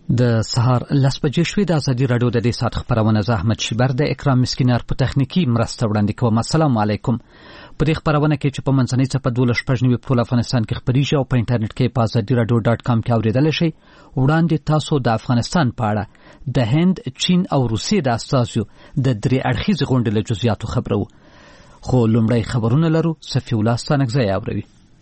د سهار 10 بجې شوې د ازادي رادیو د دې ساعت خبرونه زه احمد شیبر د اکرام مسکینار په تخنیکی مرسته وړاندې کوم. السلام علیکم. په دې خبرونه کې چې په منځنۍ څپه 12 په افغانستان کې خبريږي او په انټرنیټ کې په azadiradio.com کې اوریدل شي. وړاندې تاسو د افغانستان په اړه د هند، چین او روسیې د استازو د درې اړخیز غونډې له جزئیاتو خبرو. خو لومړی خبرونه لرو. صفی الله ستانکزی اوروي.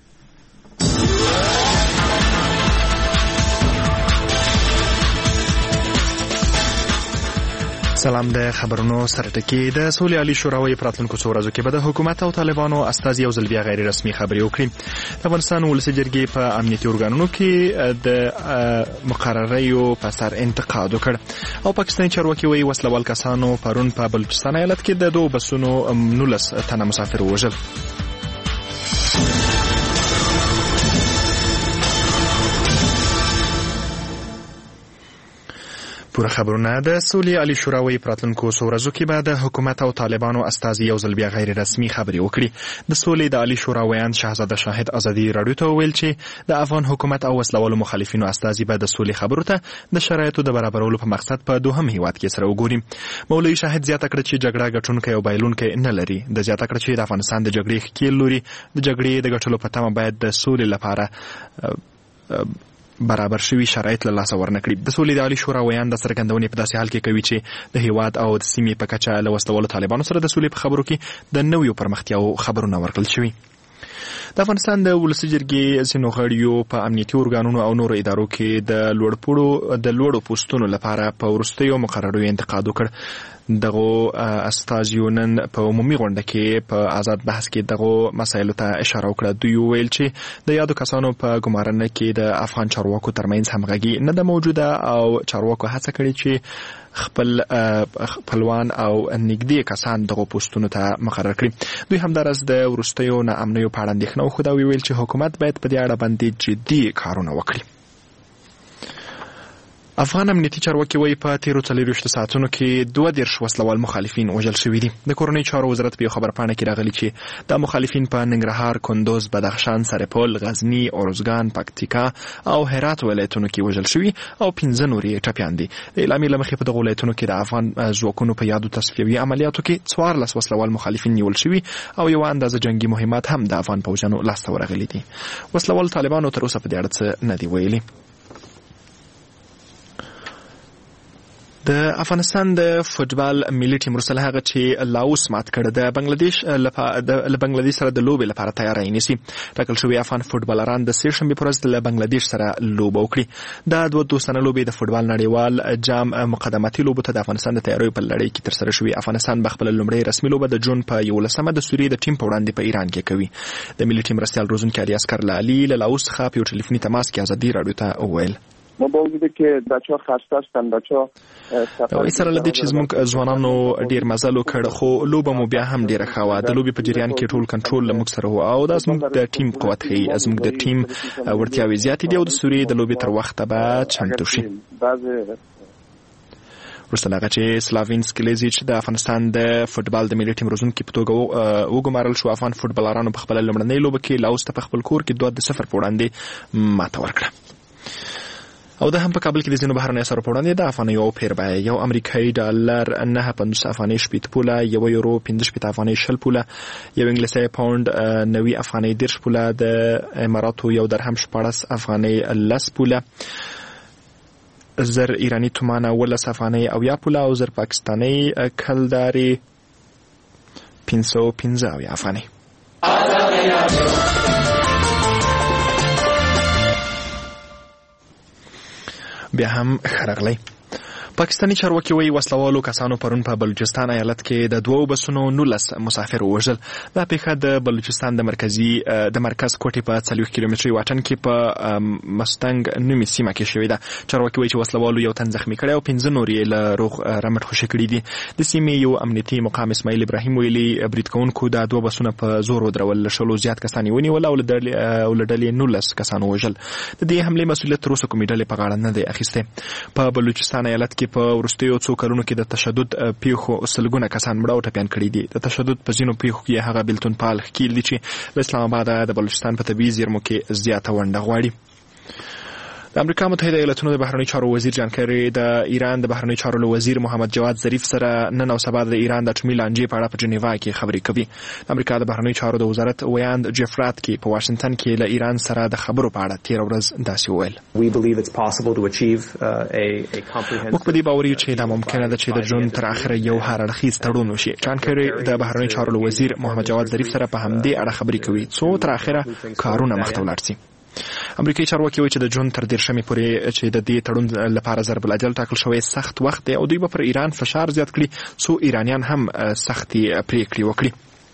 سلام. د خبرونو سره ټکی د سولې عالی شورا په راتلونکو څو ورځو کې به د حکومت او طالبانو استازي یو ځل بیا غیر رسمي خبري وکړي. د افغانستان ولسي جرګې په امنیتي ارګانونو کې د مقرریو په سر انتقاد وکړ او پاکستاني چارواکي وایي وسلوال کسانو پرون په بلوچستان ایالت کې د دوه بسونو 19 تنه مسافر وژل. پوره خبرونه د سولې عالی شورا په راتلونکو څو ورځو کې به د حکومت او طالبانو استازي یو ځل بیا غیر رسمي خبري وکړي. د سولې د عالی شورا ویان شهزاده شاهد ازادي رادیو ته ویل چې د افغان حکومت او وسلوالو مخالفینو استازي به د سولې خبرو ته د شرایطو د برابرولو په مقصد په دوهم هیواد کې سره وګوري. مولوی شاهد زیاته کړه چې جګړه ګټونکي او بایلونکي نه لري. د زیاته کړه چې د افغانستان د جګړې ښکیل لوري د جګړې د ګټلو په تمه باید د سولې لپاره برابر شوي شرایط له لاسه ورنکړي. د سولې د عالی شورا ویان د څرګندونې په داسې حال کې کوي چې د هیواد او د سیمې په کچه له وسلوالو طالبانو سره د سولې په خبرو کې د نویو پرمختیاو خبرونه ورکړل شوي. د افغانستان د ولسي جرګې ځینو غړیو په امنیتي ارګانونو او نورو ادارو کې د لوړو پوستونو لپاره په وروستیو مقرریو انتقاد وکړ. دغه استازیو نن په عمومي غونډه کې په آزاد بحث کې دغه مسایلو ته اشاره وکړه. دوی ویل چې د یادو کسانو په ګمارنه کې د افغان چارواکو ترمنځ همغږي نه ده موجوده او چارواکو هڅه کړې چې خپلوان او نږدې کسان دغه پوسټونو ته مقرر کړي. دوی همدارس د وروستیو ناامنیو په اړه اندېښنه وښوده او ویل چې حکومت باید په دې اړه باندې جدي کارونه وکړي. افغان امنیتي چارواکي وایي په تیرو 24 ساعتونو کې 22 وسلوال مخالفین وژل شوي دي. د کورنۍ چارو وزارت په خبرپاڼه کې راغلي چې د مخالفین په ننګرهار، کندوز، بدخشان، سرپل، غزنی، اروزګان، پکتیکا او هرات ولایتونو کې وژل شوي او 15 نورې ټپیان دي. د اعلامیې له مخې په دغو ولایتونو کې د افغان ځواکونو په یادو تصفیوي عملیاتو کې 14 وسلوال مخالفین نیول شوي او یو اندازه جنگي مهمات هم د افغان پوځیانو لاسته ورغلي دي. وسلوال طالبانو تر اوسه په دې اړه څه نه دی ویلي. د افغانستان د فوټبال ملي ټیم وروسته هغه چې لاوس مات کړ د بنگلاديش سره د لوبې لپاره تیاری نیسي. ټاکل شوی افغان فوټبالران د سېشنبې پر ورځ د بنگلاديش سره لوبه وکړي. د دوه دوستانه لوبې د فوټبال نړیوال جام مقدماتي لوبو ته د افغانستان د تیاریو په لړۍ کې ترسره شوې. افغانستان به خپل لومړی رسمي لوبه د جون په 11مه د سوریې د ټیم په وړاندې په ایران کې کوي. د ملي ټیم مرستیال روزونکي علي اسکر لالي له لاوس څخه په ټلیفوني تماس کې ازادي رادیو ته وویل ما با وجود که بچه‌ها خسته هستن بچه‌ها سره لدی چې زموږ ځوانانو ډیر مزل وکړ خو لوبه مو بیا هم ډیره ښه وه. د لوبې په جریان کې ټول کنټرول له موږ سره و او دا زموږ د ټیم قوت ښیي. زموږ د ټیم وړتیاوې زیاتې دي او د سوریې د لوبې تر وخته به چمتو شي. وروسته هغه چې سلاوین سکلیزیچ د افغانستان د فوټبال د ملي ټیم روزونکي په توګه وګمارل شو. افغان فوټبالرانو په خپل لومړنۍ لوبه کې لاوس ته په خپل کور کې 2-0 په وړاندې ماته ورکړه. او د هم په کابل کې د ځینو بهرنیو سره په وړاندې د افغانیو پیر بیه یو امریکایي ډالر 9.50 افغانۍ 8 پوله، یو یورو 15 افغانۍ 20 پوله، یو انګلیسي پاوند 90 افغانۍ 10 پوله، د اماراتو یو درهم 14 افغانۍ 10 پوله، زر ایرانی تومانه 10 افغانۍ او یا پوله او زر پاکستانی کلداري 515 افغانۍ. بیا هم خرغلی. پاکستاني چارواکي وایي وسلوالو کسانو پرون په بلوچستان ایالت کې د دوه بسونو 19 مسافر وژل. دا پیښه د بلوچستان د مرکز کوټې په 40 کیلومتري واټن کې په مستنګ نومي سیمه کې شوې ده. چارواکي وایي چې وسلوالو یو تن زخمي کړی او 15 نور یې له روغ رمټ خوشي کړي دي. د سیمې یو امنیتي مقام اسماعیل ابراهیم ویلي برید کوونکو د دوه بسونه په زور ودرول، شلو زیات کسان یې ونیول او له ډلې 19 کسان وژل. د دې حملې مسؤلیت تر اوسه کومې ډلې په غاړه نه دی اخیستی. په بلوچستان ایالت کې په ورستیو څو کلونو کې د تشدد پیښو سلګونه کسان مړه او ټپیان کړي دي. د تشدد په ځینو پیښو کې هغه بیلتون پال ښکیل دي چې د اسلام آباد د بلوچستان په طبیعي زیرمو کې زیاته ونډه غواړي. د د امریکا متحده ایالاتونو د بهرنی چارو وزیر جان کری د ایران د بهرنی چارو وزیر محمد جواد ظریف سره نن او سبا د ایران د اټومي لانجې په اړه په جنیوا کې خبرې کوي. د امریکا د بهرنی چارو د وزارت ویاند جفرات کې په واشنگټن کې له ایران سره د خبرو په اړه تیر ورځ داسې وویل: موږ په دې باور یو چې دا ممکنه ده چې د جون تر اخره یو هر اړخیز تړون وشي. جان کری د بهرنی چارو وزیر محمد جواد ظریف سره په همدې اړه خبرې کوي څو تر اخره کارونه مخته ولاړ شي. امریکایي چارواکي وایي چې د جون تر 13 پورې چې د دې تړون لپاره ضرب الاجل ټاکل شوی سخت وخت دی او دوی به پر ایران فشار زیات کړي څو ایرانیان هم سختي پریکړې وکړي.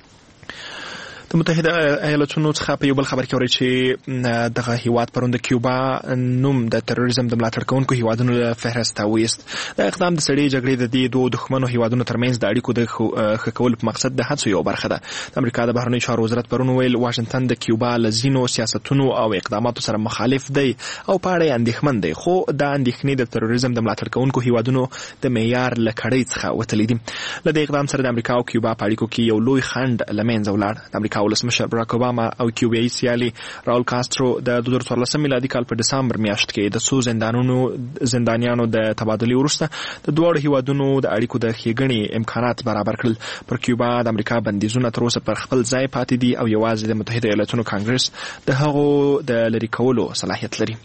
د متحده ایالاتونو څخه په یو بل خبر کې اوري چې دغه هیواد پروند کیوبا نوم د تروریزم د ملاتړ کوونکو هیوادونو له فهرست وایست. دا اقدام د سړي جګړې د دې دوه دښمنو هیوادونو ترمنځ د اړیکو د ښه کولو په مقصد د هڅو یو برخه ده. د امریکا د بهرنی چارو وزارت پرون ویل واشنگټن د کیوبا لزینو سیاستونو او اقداماتو سره مخالف دی او په اړه اندېښمن دی، خو دا اندېښنې د تروریزم د ملاتړ کوونکو هیوادونو د معیار له کړۍ څخه وتلې دي. له دې اقدام سره د امریکا او کیوبا په اړیکو کې یو لوی خنډ له منځه ولاړ. د امریکا ولسمشر براک اوباما او کیوبایي سیالي راول کاسترو د 2014 میلادي کال په دسمبر میاشت کې د څو زندانیانو د تبادلې وروسته د دوه هیوادونو د اړیکو د ښېګڼې امکانات برابر کړل. پر کیوبا د امریکا بندیزونه تر اوسه پر خپل ځای پاتې دي او یوازې د متحده ایالاتونو کانګرس د هغو د لرې کولو صلاحیت لري.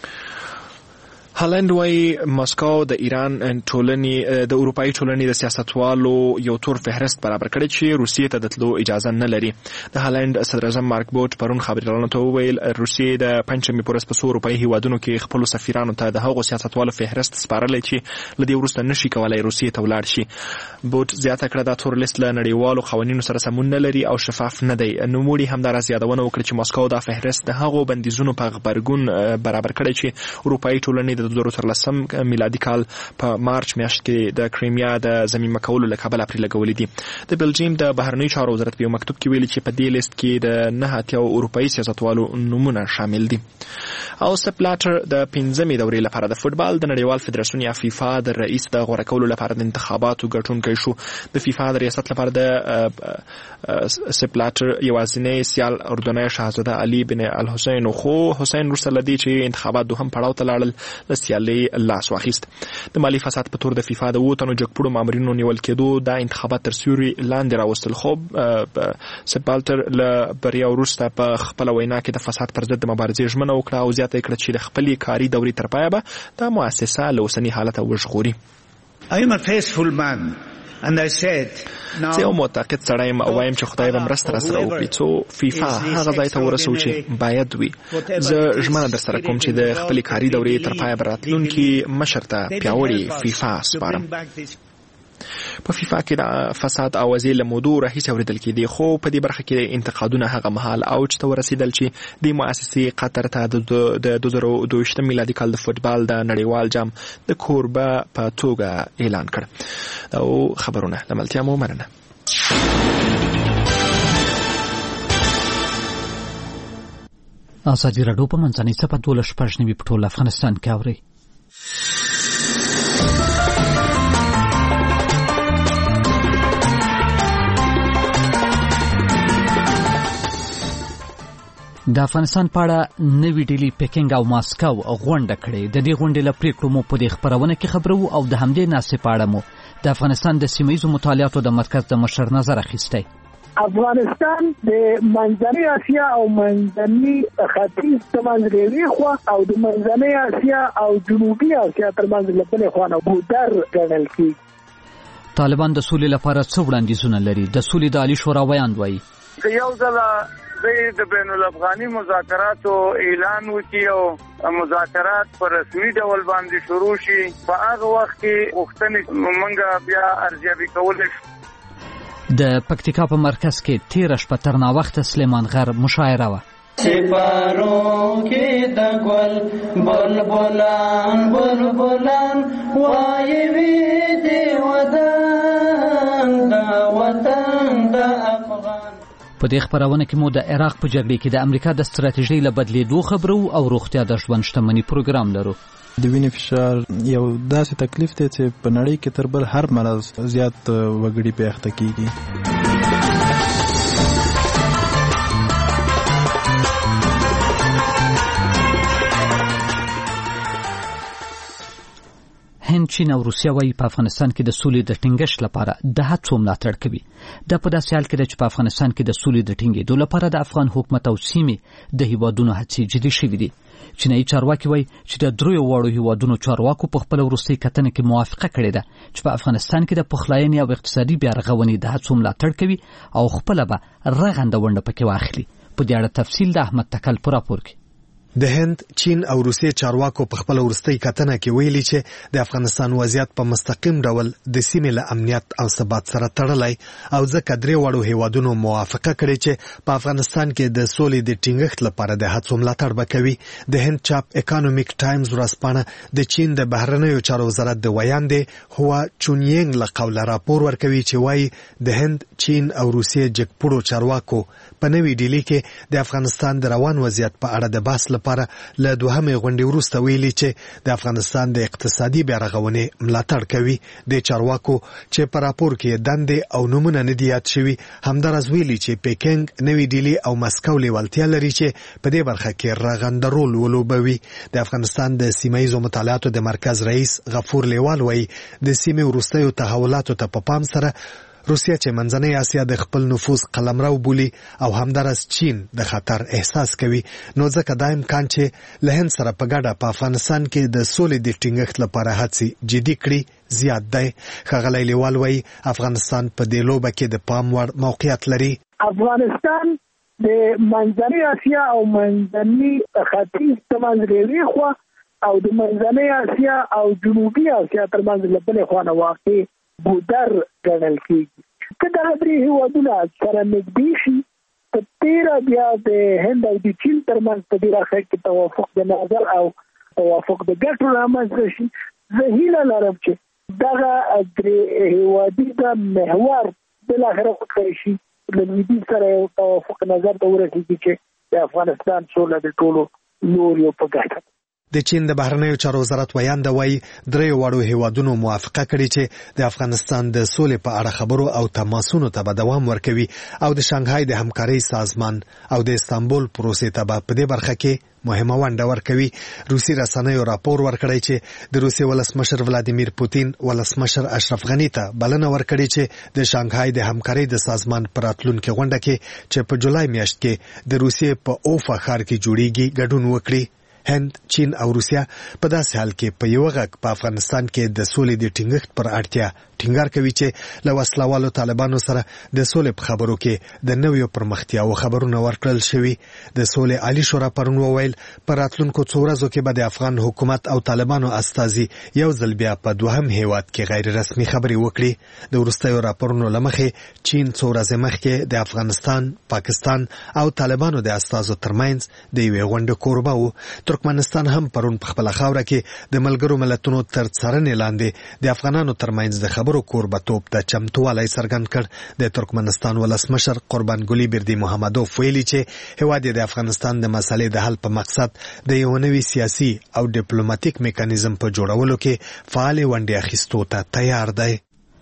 هالند وايي ماسکو د ایران ټولنې د اروپאי ټولنې د سیاستوالو یو تور فهرست برابر کړی چې روسیې ته د تلو اجازه نه لري. د هالند صدر اعظم مارک بوت پرون خبريالانو ته وویل روسیې د پنځمې پورس په اروپאי هیوادونو کې خپل سفیرانو ته د هغو سیاستوالو فهرست سپارلی چې لدی ورسته نشي کولای روسیې ته ولاړ شي. بوت زیاته کړه دا تور لیست له نړیوالو قوانینو سره سمون نه لري او شفاف نه دی. نوموړي همدارس یادونه وکړه چې ماسکو دا فهرست د هغو بندیزونو په غبرګون برابر کړی چې اروپאי ټولنې د 2013 میلادي کال په مارچ میاشت کې د کریمیا د زمینه کولو له کبله پرې لګولې دي. د بلجیم د بهرنی چارو وزارت په یو مکتوب کې ویلي چې په دې لیست کې د 9 اروپאי سیاستوالو نمونه شامل دي. او سپلاتر د 15مې دورې لپاره د فوتبال د نړیوال فدراسیون یا فیفا د رئیس د غوړه کولو لپاره د انتخاباتو ګټونکی شو. د فیفا د ریاست لپاره د سپلاتر یوازینی سیال اردنۍ شاهزاده علي بن الحسین خو حسین وروسته لدی چې انتخابات دوهم پړاو ته لاړل د سیالۍ لاس واخیست. د مالی فساد په تور د فیفا د 2 تنو جګپړو مامورینو نیول کېدو د انتخابات تر سیوري لاندې راوستل. خو سپلاتر له بریا وروسته په خپل وینا کې د فساد پر ضد د مبارزې ژمنه وکړه او زیاته کړه چې د خپلې کاري دورې تر پایه به د مؤسسه له اوسني حالته وژغوري. I am a faithful man and I said زه یو معتقد سړی یم او وایم چې خدای به مرسته راسره وکړي څو فیفا هغه ځای ته ورسوي چې باید وي. زه ژمنه درسره کوم چې د خپلې کاري دورې تر پایه به راتلونکي مشر ته پیاوړې فیفا سپارم. په فیفا کې د فساد اوازې له مودو راهیسې اورېدل کېدې، خو په دې برخه کې انتقادونه هغه مهال اوج ته ورسېدل چې د مؤسسې قطر ته د 2022 میلادي کال د فوتبال د نړیوال جام د کوربه په توګه اعلان کړ. او خبرونه د ملتیا مو مننه. ازادي راډیو په منځنۍ صفحه 12 په ټول افغانستان کې اوري. د افغانستان په اړه نوې ډیلی پکینګ او ماسکو غونډه کړې. د دې غونډې له پریکړو مو په دې خبرونه کې خبرو او د همدې ناسې په اړه مو د افغانستان د سیمه‌ییزو مطالعاتو د مرکز د مشر نظر اخیستی. افغانستان د منځنۍ اسیا او منځني ختیځ ترمنځ خوا او د منځنۍ اسیا او جنوبي اسیا ترمنځ له بلې خوا نه بودر ګڼل کېږي. طالبان د سولې لپاره څه وړاندیزونه لري؟ د سولې د عالي شورا ویاند وایي یو ځل د بین الافغاني مذاکراتو اعلان وکړي او مذاکرات په رسمي ډول باندې شروع شي، په هغه وخت کې غوښتنې موږ بیا ارزیابي کولی شو. د پکتیکا په مرکز کې تیره شپه تر ناوخته سلیمان غر مشاعره وه. سپارو کې د ګل بلبلان بلبلان وایي وی دی وطن دا وطن د افغان. په دې خبرونه کې مو د عراق په جګړه کې د امریکا د ستراتیژۍ له بدلېدو خبرو او روغتیا د ژوند شتمنۍ پروګرام لرو. د وینې فشار یو داسې تکلیف دی چې په نړۍ کې تر بل هر مرض زیات وګړي په اخته کیږي. هند، چین او روسیه وايي په افغانستان کې د سولې د ټینګښت لپاره د هڅو ملاتړ کوي. دا په داسې حال کې ده چې په افغانستان کې د سولې د ټینګېدو لپاره د افغان حکومت او سیمې د هیوادونو هڅې جدي شوې دي. چینایي چارواکي وايي چې د دریو واړو هیوادونو چارواکو په خپل وروستي کتنه کې موافقه کړې ده چې په افغانستان کې د پخلاینې او اقتصادي بیا رغونې د هڅو ملاتړ کوي او خپل به رغنده ونډه پکې واخلي. په دې اړه تفصیل د احمد تکل په راپور کې. د هند، چین او روسیې چارواکو په خپل وروستي کتنه کې ویلي چې د افغانستان وضعیت په مستقیم ډول د سیمې له امنیت او ثبات سره تړلی او ځکه درې واړو هیوادونو موافقه کړې چې په افغانستان کې د سولې د ټینګښت لپاره د هڅو ملاتړ به کوي. د هند چاپ اکانومیک ټایمز ورځپاڼه د چین د بهرنیو چارو وزارت د ویاندې هوا چونینګ له قوله راپور ورکوي چې وايي د هند، چین او روسیې جګپوړو چارواکو په نوې ډیلي کې د افغانستان د روان وضعیت په اړه د بحث لپاره له دوهمې غونډې وروسته ویلي چې د افغانستان د اقتصادي بیا رغونې ملاتړ کوي. د چارواکو چې په راپور کې دندې او نومونه نه دي یاد شوي همداراز ویلي چې پیکنګ، نوې ډیلي او مسکو لیوالتیا لري چې په دې برخه کې رغنده رول ولوبوي. د افغانستان د سیمه‌ییزو مطالعاتو د مرکز رئیس غفور لیوال وایي د سیمې وروستیو تحولاتو ته په پام سره روسیه چې منځنۍ اسیا د خپل نفوذ قلمرو بولي او همداراز چین د خطر احساس کوي، نو ځکه دا امکان چې له هند سره په ګډه په افغانستان کې د سولې د ټینګښت لپاره هڅې جدي کړي زیات دی. ښاغلی لیوال وایي افغانستان په دې لوبه کې د پام وړ موقعیت لري. افغانستان د منځنۍ اسیا او منځني ختیځ ترمنځ ریوي خوا او د منځنۍ اسیا او جنوبي اسیا ترمنځ له بلې خوا نه واقع بودر ګڼل کېږي. که دغه درې هېوادونه سره نږدې شي په تېره بیا د هند او د چین ترمنځ په دې برخه کې توافق د نظر او توافق د ګټو رامنځته شي. زه هیله لرم چې دغه درې هېوادي د محور بالاخره وکړی شي له لویدیځ سره یو توافق نظر ته ورسېږي چې د افغانستان سوله د ټولو لوریو په ګټه. د چین د بهرنیو چارو وزارت ویانده وایي درې واړو هیوادونو موافقه کړې چې د افغانستان د سولې په اړه خبرو او تماسونو ته به دوام ورکوي او د شانګهای د همکارۍ سازمان او د استانبول پروسې ته به په دې برخه کې مهمه ونډه ورکوي. روسي رسنیو راپور ورکړی چې د روسیې ولسمشر ولادیمیر پوتین ولسمشر اشرف غني ته بلنه ورکړې چې د شانګهای د همکارۍ د سازمان پر راتلونکي غونډه کې چې په جولای میاشت کې د روسیې په اوفا ښار کې جوړیږي ګډون وکړي. هند، چین او روسیه په داسې حال کې په یو غږ په افغانستان کې د سولې د ټینګښت پر اړتیا ټینګار کوي چې له وسلوالو طالبانو سره د سولې په خبرو کې د نویو پرمختیاو خبرونه ورکړل شوي. د سولې عالی شورا پرون وویل په راتلونکو څو ورځو کې به د افغان حکومت او طالبانو استازي یو ځل بیا په دوهم هیواد کې غیر رسمي خبرې وکړي. د وروستیو راپورونو له مخې چین څو ورځې مخکې د افغانستان، پاکستان او طالبانو د استازو ترمنځ د یوې غونډې کوربه و. ترکمنستان هم پرون په خپله خاوره کې د ملګرو ملتونو تر څارنې لاندې د افغانانو ترمنځ د خبرو کوربتوب ته چمتووالی څرګند کړ. د ترکمنستان ولسمشر قربانګلي بردي محمدوف ویلي چې هیواد د افغانستان د مسلې د حل په مقصد د یو نوي سیاسي او ډیپلوماټیک میکانیزم په جوړولو کې فعال ونډه اخیستو ته تیار دی.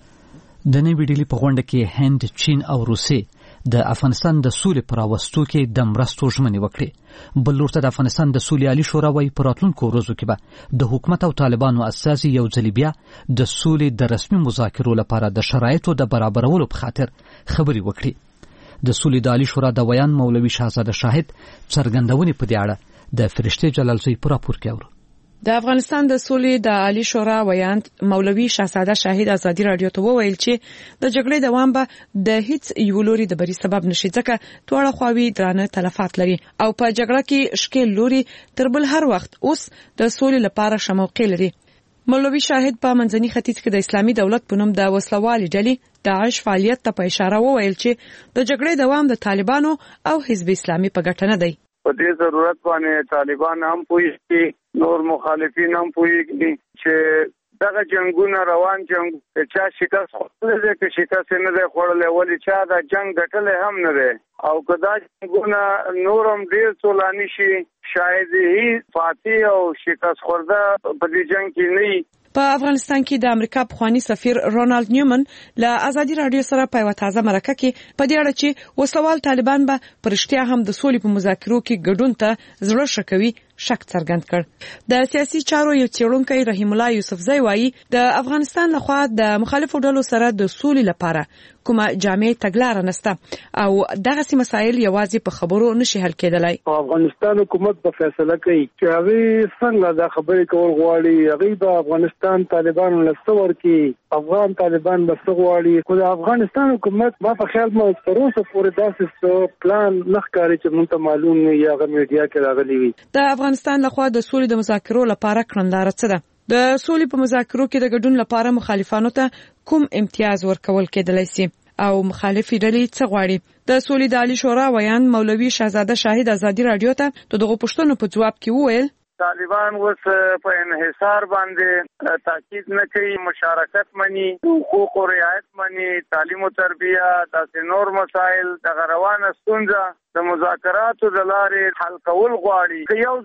د نوې ډیلي په غونډه کې هند، چین او روسیې د افغانستان د سولې پر راوستو کې د مرستو ژمنې وکړې. بل لورته د افغانستان د سولې عالی شورا وايي په راتلونکو ورځو کې به د حکومت او طالبانو استازي یو ځل بیا د سولې د رسمي مذاکرو لپاره د شرایطو د برابرولو په خاطر خبرې وکړي. د سولې د عالی شورا د ویان مولوي شهزاده شاهد څرګندونې په دې اړه د فرشته جلالزوی په راپور کې اورو. د افغانستان د سولې د عالی شورا ویاند مولوي شهزاده شاهد ازادي رادیو ته وویل چې د جګړې دوام به د هیڅ یو لوري د بری سبب نشي ځکه دواړه خواوې درانه تلفات لري او په جګړه کې شکیل لوري تر بل هر وخت اوس د سولې لپاره شموقع لري. مولوي شاهد په منځني ختیځ کې د اسلامي دولت په نوم د وسلوالي ډلې داعش فعالیت ته په اشاره وویل چې د جګړې دوام د طالبانو او حزب اسلامي په ګټه نه دی. په دې ضرورت باندې طالبان هم پوهیږي، نور مخالفین هم پوهیږي چې دغه جنگونه روان جنگ چا شکست خوړلې که شکست نه دی خوړلې ولې چا دا جنگ ګټلې هم نه دی او که دا جنگونه نورم ډیر طولاني شي شاید هیڅ فاتح او شکست خورده په دې جنگ کې نه. په افغانستان کې د امریکا پخوانی سفیر رونالد نیومن له ازادي رادیو سره په یو تازه مرکه کې په دې اړه چې وسوال طالبان به پرشتیا هم د سولې په مذاکرو کې ګډون ته زړه شکوي شک څرګند کړ. د سیاسي چارو یو څېړونکی رحیم الله یوسفزی وایي د افغانستان لخوا د مخالفو ډلو سره د سولې لپاره کومه جامع تګلاره نشته او دغه مسایل یوازې په خبرو نشي حل کېدلای. افغانستان حکومت په فیصله کوي چې هغه څنګه دا خبرې کول غواړي. هغه د افغانستان طالبانو لستور کې افغان طالبان بسغواړي خو د افغانستان حکومت ما په خیال مو تروسه پورې داسې پلان نخکاري چې مونږ ته معلوم نه یا غو میډیا کې راغلي وي. د افغانستان لخوا د سولې د مذاکرو لپاره کړنداره څه ده؟ د سولې په مذاکرو کې د ګډون لپاره مخالفانو ته کوم امتیاز ورکول کېدلای شي او مخالفي ډلې څه غواړي؟ د سولې د عالی شورا ویان مولوي شهزاده شاهد ازادي رادیو ته دغه پوښتنو په جواب کې وویل طالبان اوس په انحصار باندې تاکید نه کوي، مشارکت مني، حقوق او رعایت مني، تعلیم او تربیه، داسې نور مسایل د روانه ستونزه د مذاکراتو د لارې حل کول غواړي. که یو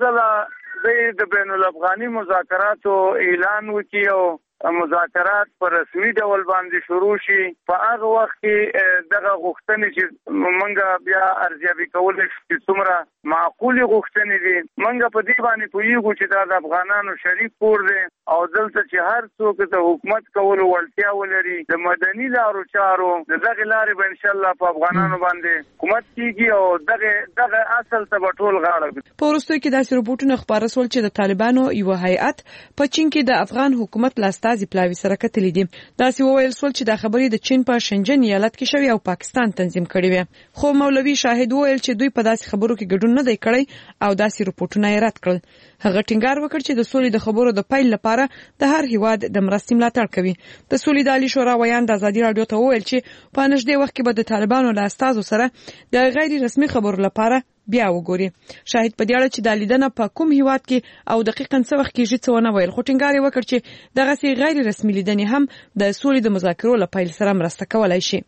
ځل د بین الافغاني مذاکراتو اعلان وکړي او مذاکرات په رسمي ډول باندې شروع شي، په هغه وخت کې دغه غوښتنې چې موږ بیا ارزیابي کولای شو چې څومره معقولې غوښتنې دي. موږ په دې باندې پوهیږو چې دا د افغانانو شریک کور دی او دلته چې هر څوک د حکومت کولو وړتیا ولري د مدني لارو چارو دغه لارې به ان شاء الله په افغانانو باندې حکومت کیږي او دغه اصل ته ټول غاړه. په وروستیو کې داسې رپورټونه خبره شول چې د طالبانو یو هیئت په چین کې د افغان حکومت لاستازي پلاوي سره کتلې دي. داسې وویل شول چې د خبرې د چین په شنجن ایالت کې شوی او پاکستان تنظیم کړی وي. خو مولوي شاهد وویل چې دوی په داسې خبرو کې ګډون نه دی کړی او داسې رپورټونه یې رد کړل. هغه ټینګار وکړ چې د سولې د خبرو د پیل لپاره د هر هیواد د مرستې ملاتړ کوي. د سولې د عالی شورا ویان د ازادي رادیو ته وویل چې په نږدې وخت کې به د طالبانو له استازو سره د غیر رسمي خبرو لپاره بیا وګوري. شاهد په دې اړه چې د لیدنه په کوم هیواد کې او دقیقاً څه وخت کېږي څه ونه ویل، خو ټینګار یې وکړ چې دغه غیر رسمي لیدنې هم د سولې د مذاکرو له پیل سره مرسته کولای شي.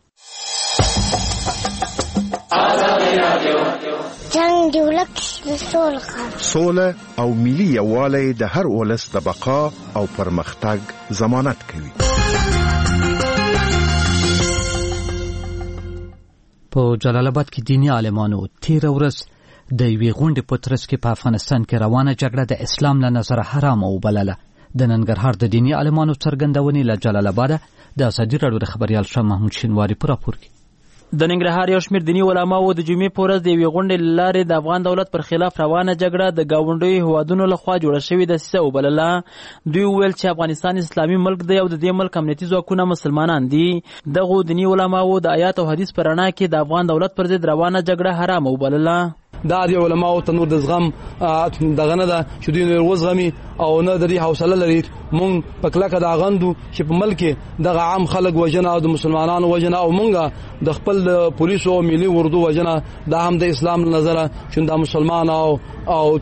جنگ دی ولک د سوله او ملي یووالی د هر ولس د بقا او پرمختګ ضمانت کوي. په جلال آباد کې دینی عالمانو تیر ورځ د یوې غونډې په ترڅ کې په افغانستان کې روانه جګړه د اسلام له نظره حرام وبلله. د ننګرهار د دینی عالمانو څرګندونې له جلال آباد د ازادي رادیو د خبريال شاه محمود شینواری پر راپور کې. د ننګرهار یو شمېر دیني علماو د جمعې په ورځ د یوې غونډې له لارې د افغان دولت پر خلاف روانه جګړه د ګاونډیو هیوادونو لخوا جوړه شوې دسیسه وبلله. دوی وویل چې افغانستان اسلامي ملک دی او د دې ملک امنیتي ځواکونه مسلمانان دي. دغو دیني علماو د آیات او حدیث په رڼا کې د افغان دولت پر ضد روانه جګړه حرامه وبلله. دا د علماو تنور د زغم دغه نه ده چې دوی نه وزغمي او نه د دې حوصله لري. مونږ په کلکه دا غندو چې په ملک دغه عام خلک وجنه او د مسلمانانو وجنه او مونږ د خپل پولیسو او ملي اردو وجنه دا هم د اسلام نظره چې دا مسلمان او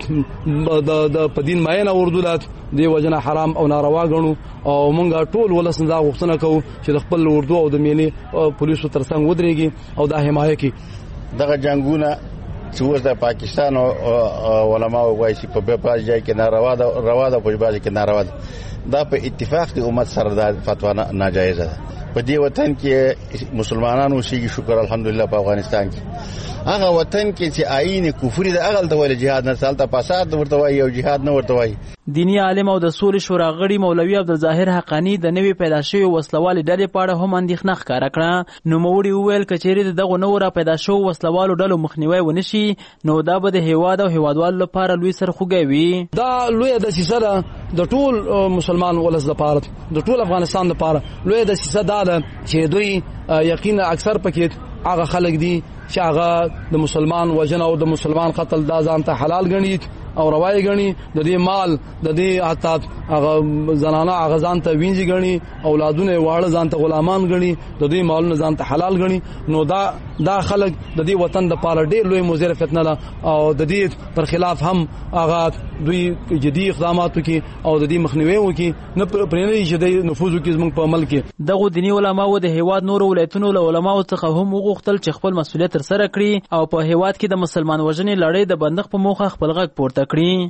د پدین ماینه اردو لات دی وجنه حرام او ناروا غنو او مونږ ټول ولسنه دا غوښتنه کوو چې د خپل اردو او د ملي پولیسو ترڅنګ ودرېږي او دا حمایه کوي. دغه جنگونه چې اوس د پاکستان او علماء وایي چې په بعض ځای کې ناروا ده روا ده، په بعض کې ناروا ده. دا په اتفاق د امت سره د فتوا ناجایزه ده. په دې وطن کې مسلمانانو اوسېږي، شکر الحمدلله. په افغانستان کې هغه وطن کې چې آئین کفر د اغل ته ویل جهاد نه سالته فساد ورته وایي او جهاد نه ورته وایي. دینی عالم او د سولې شورا غړي مولوي عبدالظاهر حقانی د نوې پیدا شوی وسلوالې ډلې په اړه هم اندېښنه ښکاره کړه. نوموړي وویل که چیرې دغه نوو را پیدا شوو وسلوالو ډلو مخنیوی ونشي نو دا به د هیواد او هیوادوالو لپاره لوی سرخوږی وي. دا لویه دسیسه ده د ټول مسلمان ولس لپاره، د ټول افغانستان لپاره. لویه دسیسه دا ده چې دوی یقینا اکثر پکې هغه خلک دي چې هغه د مسلمان وجنه او د مسلمان قتل دا ځان ته حلال ګڼي او روایي ګڼي. د دې مال د دې حتی هغه زنانه هغه ځان ته وینځي ګڼي، اولادونه واړه ځان ته غلامان ګڼي، د دې مالونه ځان ته حلال ګڼي. نو دا خلک د دې وطن د پاره ډېر لوی مضر فتنه ده او د دې پر خلاف هم هغه دوی جدي اقدامات وکړي او د دې مخنیوي وکړي، نه پرېنه چې د نفوذ وکړي زموږ په عمل کې. دغه دینی علماو د هیواد نور ولایتونو له علماو څخه هم وغوښتل چې خپل مسؤلیت ترسره کړي او په هیواد کې د مسلمان وژنې لړۍ د بندښت په موخه خپل غږ پورته کړي.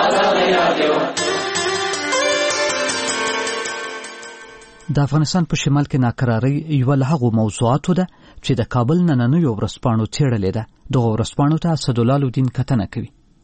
د افغانستان په شمال کې ناکراري یو له هغو موضوعاتو ده چې د کابل نننیو ورځپاڼو څېړلې ده. دغه ورځپاڼو ته اسدالله الدین کتنه کوي.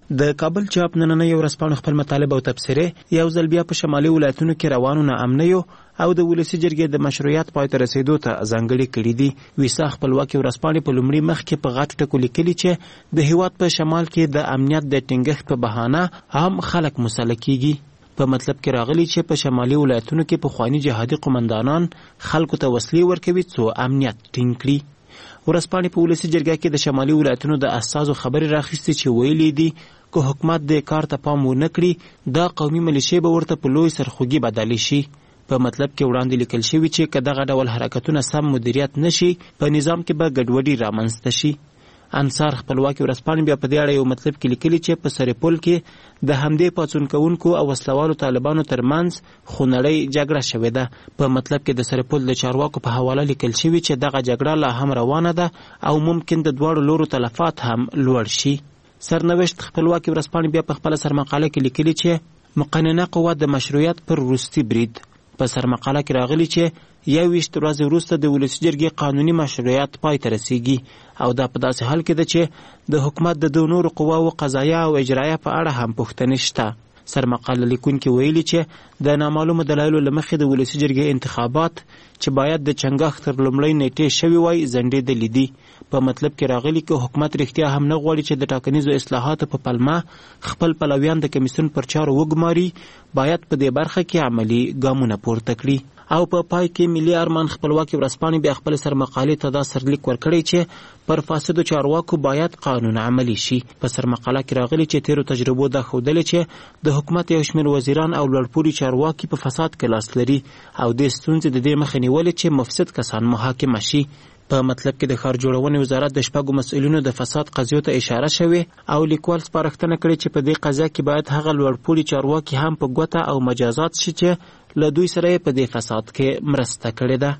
د کابل چاپ نننۍ ورځپاڼو خپل مطالب او تبصرې یو ځل بیا په شمالي ولایتونو کې روانو ناامنیو او د ولسي جرګې د مشروعیت پای ته رسیدو ته ځانګړي کړي دي. ویسا خپلواکي ورځپاڼې په لومړي مخ کې په غټ ټکو لیکلي چې د هیواد په شمال کې د امنیت د ټینګښت په بهانه عام خلک مسله کیږي. په مطلب کې راغلي چې په شمالي ولایتونو کې پخواني جهادي قومندانان خلکو ته وسلې ورکوي څو امنیت ټینګ کړي. ورځپاڼې په ولسي جرګه کې د شمالي ولایتونو د اساسو خبرې راخیستې چې ویلي دي که حکومت د کار ته پام ونه کړي دا قومي ملیشې به ورته په لوی سرخوږي بدلې شي. په مطلب کې وړاندې لیکل شوي چې که دغه ډول حرکتونه سم مدیریت نشي په نظام کې به ګډوډي رامنځته شي. انصار خپلواکي ورځپاڼې بیا په دې اړه یو مطلب کې لیکلي چې په سرپل کې د همدې پاڅون کوونکو او وسلوالو طالبانو ترمنځ خونړۍ جګړه شوې ده. په مطلب کې د سرپل د چارواکو په حواله لیکل شوي چې دغه جګړه لا هم روانه ده او ممکن د دواړو لورو تلفات هم لوړ شي. سرنوشت خپلواکي ورځپاڼې بیا په خپله سرمقاله کې لیکلي چې مقننه قوه د مشروعیت پر وروستي برید. په سرمقاله کې راغلي چې 21 ورځې وروسته د ولسي جرګې قانوني مشروعیت پای ته رسیږي او دا په داسې حال کې ده چې د حکومت د دوه نورو قواو قضایه او اجرایه په اړه هم پوښتنې شته. سرمقاله لیکونکي ویلي چې د نامعلومو دلایلو له مخې د ولسي جرګې انتخابات چې باید د چنګښ تر لومړۍ نیټې شوي وای ځنډېدلي دي. په مطلب کې راغلي که حکومت رښتیا هم نه غواړي چې د ټاکنیزو اصلاحاتو په پلمه خپل پلویان د کمیسیون پر چارو وګماري باید په دې برخه کې عملي ګامونه پورته کړي. او په پای کې ملي ارمان خپلواکي ورځپاڼې بیا خپل سرمقالې ته دا سرلیک ورکړی چې پر فاسدو چارواکو باید قانون عملی شي. په سرمقاله کې راغلي چې تیرو تجربو دا ښودلې چې د حکومت یو شمېر وزیران او لوړپوړي چارواکي په فساد کې لاس لري او دې ستونزې د دې مخه نیولې چې مفسد کسان محاکمه شي. په مطلب کې د ښار جوړونې وزارت د شپږو مسؤلینو د فساد قضیو ته اشاره شوې او لیکوال سپارښتنه کړې چې په دې قضیه کې باید هغه لوړپوړي چارواکي هم په ګوته او مجازات شي چې له دوی سره یې په دې فساد کې مرسته کړې ده.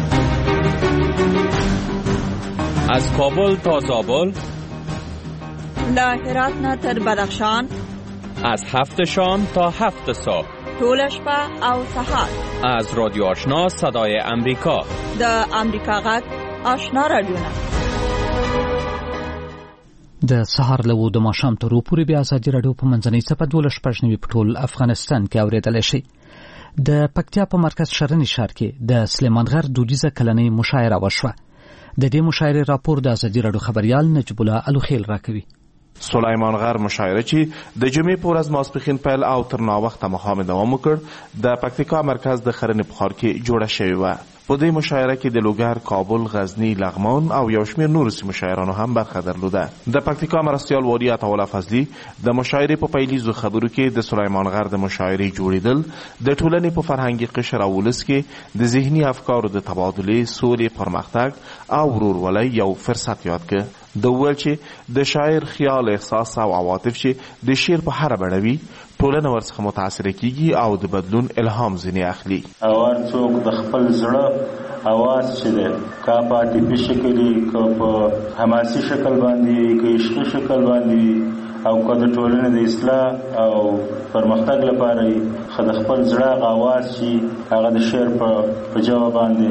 از کابل تا زابل، له هرات نه تر بدخشان، از 7 شام تا 7 صبح، ټول شپه او سهار، از رادیو آشنا صدای امریکا، د امریکا غږ آشنا رادیو. د سهار له د ماښام تر پورې بیا ازادي راډیو په منځنۍ څپه 12 په ټول افغانستان کې اورېدلی شي. د پکتیا په مرکز شرنی ښار کې د سلیمان غر دودیزه کلنۍ مشاعره وشوه. د دې مشاعرې راپور د ازادي راډیو خبریال نجیب الله الوخیل راکوي. سلیمان غر مشاعره چې د جمعې په ورځ ماسپښین پیل او تر ناوخته مخامه دوام وکړ د پکتیکا مرکز د خرنې په ښار کې جوړه شوې وه. په دې مشاعره کې د لوګر، کابل، غزنی، لغمان او یو شمېر نورو سیمو شاعرانو هم برخه درلوده. د پکتیکا مرستیال والي عطاالله فضلي د مشاعرې په پیلیزو خبرو کې د سلیمان غر د مشاعرې جوړېدل د ټولنې په فرهنګي قشر او ولس کې د ذهني افکارو د تبادلې، سولې، پرمختګ او ورورولۍ یو فرصت یاد کړ. د ویل چې د شاعر خیال، احساس او عواطف چې د شعر په هر بڼه وي ټولنه ورڅخه متاثره کیږي او د بدلون الهام ځینې اخلي. هر څوک د خپل زړه اواز چې دی که په عاطفي شکل وي، که په حماسي شکل باندې وي، که عشقي شکل باندې وي او که د ټولنې د اصلاح او پرمختګ لپاره وي، خو د خپل زړه اواز چې هغه د شعر په ژبه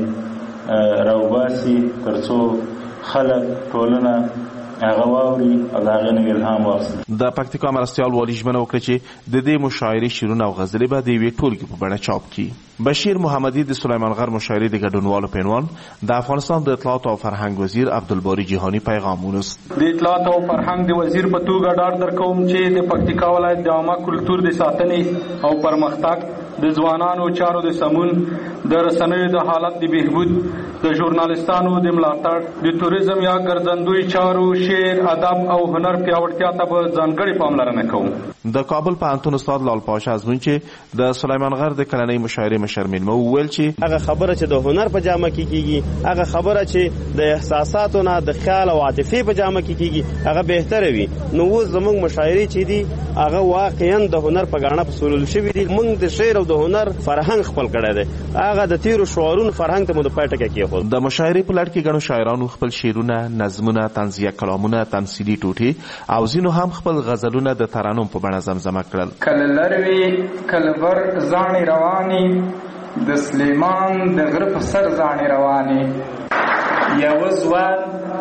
باندې راوباسي تر څو خلک ټولنه هغه واوري او د هغې نه الهام واخلي. د پکتیکا مرستیال والي ژمنه وکړه چې د دې مشاعرې شعرونه او غزلې به د یوې ټولګې په بڼه چاپ کړي. بشیر محمدي د سلیمان غر مشاعرې د ګډونوالو په عنوان د افغانستان د اطلاعات او فرهنګ وزیر عبدالباری جهانی پیغام ونست. د اطلاعات او فرهنګ د وزیر په توګه ډاډ درکوم چې د پکتیکا ولایت د عامه کلتور د ساتنې او پرمختګ، د ځوانانو چارو د سمون، د رسنیو د حالت د بهبود، د ژورنالستانو د ملاتړ، د توریزم یا ګرځندوی چارو، شعر، ادب او هنر پیاوړتیا ته به ځانګړې پاملرنه کوو. د کابل پوهنتون استاد لال پاشا ازمون چې د سلیمان غر د کلنۍ مشاعرې مشر مېلمه وویل چې هغه خبره چې د هنر په جامه کې کیږي، هغه خبره چې د احساساتو نه د خیال او عاطفې په جامه کې کیږي، هغه بهتره وي. نو اوس زموږ مشاعرې چې دي هغه واقعا د هنر په ګاڼه پسولل شوي دي. موږ د شعر او د هنر فرهنګ خپل کړی دی، هغه د تیرو شعارونو فرهنګ ته مو د پای ټکی کېښود. د مشاعرې په لړ کې ګڼو شاعرانو خپل شعرونه، نظمونه، طنزیه کلامونه، تمثیلي ټوټې او ځینو هم خپل غزلونه د ترنم په بڼه زمزمه کړل. کله لروي کله ور ځاڼې رواني، د سلیمان د غره په سر ځاڼې رواني، یو ځوان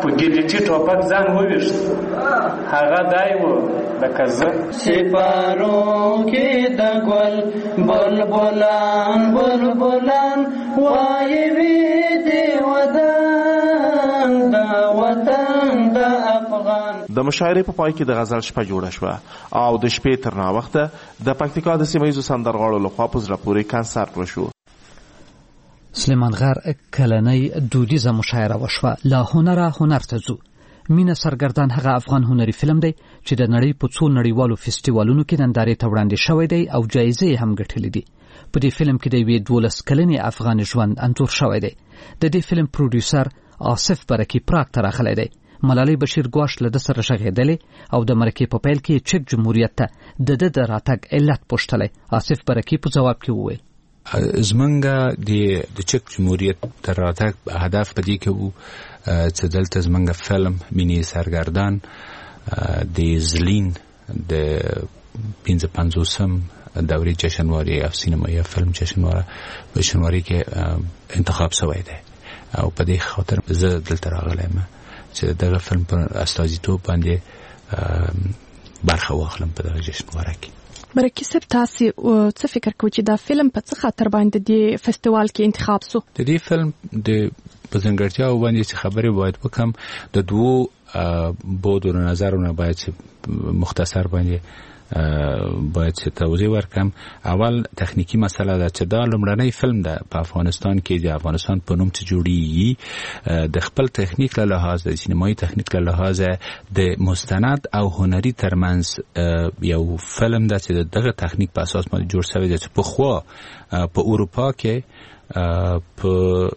په ګیلټي ټوپک ځان وویشت هغه دای و لکه زه سپارو کې د ګل بلبلان بلبلان وایي وی دی وطن دا وطن د افغان. د مشاعرې په پای کې د غزل شپه جوړه شوه او د شپې تر ناوخته د پکتیکا د سیمه ییزو سندرغاړو لخوا په زړه پورې کنسرت وشو. سلیمان غر کلنۍ دودیزه مشاعره وشوه. لا هنره هنر ته ځو. مینه سرګردان هغه افغان هنري فلم دی چې د نړۍ په څو نړیوالو فستیوالونو کې نندارې ته وړاندې شوی دی او جایزې هم ګټلې دي. په دې فلم کې د یوې 12 کلنې افغان ژوند انځور شوی دی. د دې فلم پروډوسر آصف برکی پراګ ته راغلی دی. ملالۍ بشیر ګواش له د سره شغېدلې او د مرکې په پیل کې چک جمهوریت ته د راتګ علت پوښتلی. آصف برکی په جواب کې وویل زمونږه د چک جمهوریت تر راتګ هدف په دې کې وو چې دلته زمونږه فلم مینې سرګردان د زلین د 55م دورې جشنواري او سینمایي فلم جشنواري کې انتخاب شوی دی او په دې خاطر زه دلته راغلم چې دغه فلم پر استازیتوب باندې برخه واخلم په دغه جشنواره کې. برکې صاحب تاسو څه فکر کوئ چې دا فلم په څه خاطر باندې د فستیوال کې انتخاب شو؟ د دې فلم د په ځانګړتیاو باندې چې خبرې باید وکم د دوو بودو نظرونه باید مختصر باندې باید توضیح ورکم. اول تخنیکی مسله ده چې دا لومړنی فلم ده په افغانستان کې د افغانستان په نوم چې جوړیږي د خپل تخنیک له لحاظ د سینمایي تخنیک له لحاظ د مستند او هنري ترمنځ یو فلم ده چې دغه تخنیک په اساس باندې جوړ شوی دی چې په خوا په اروپا کې په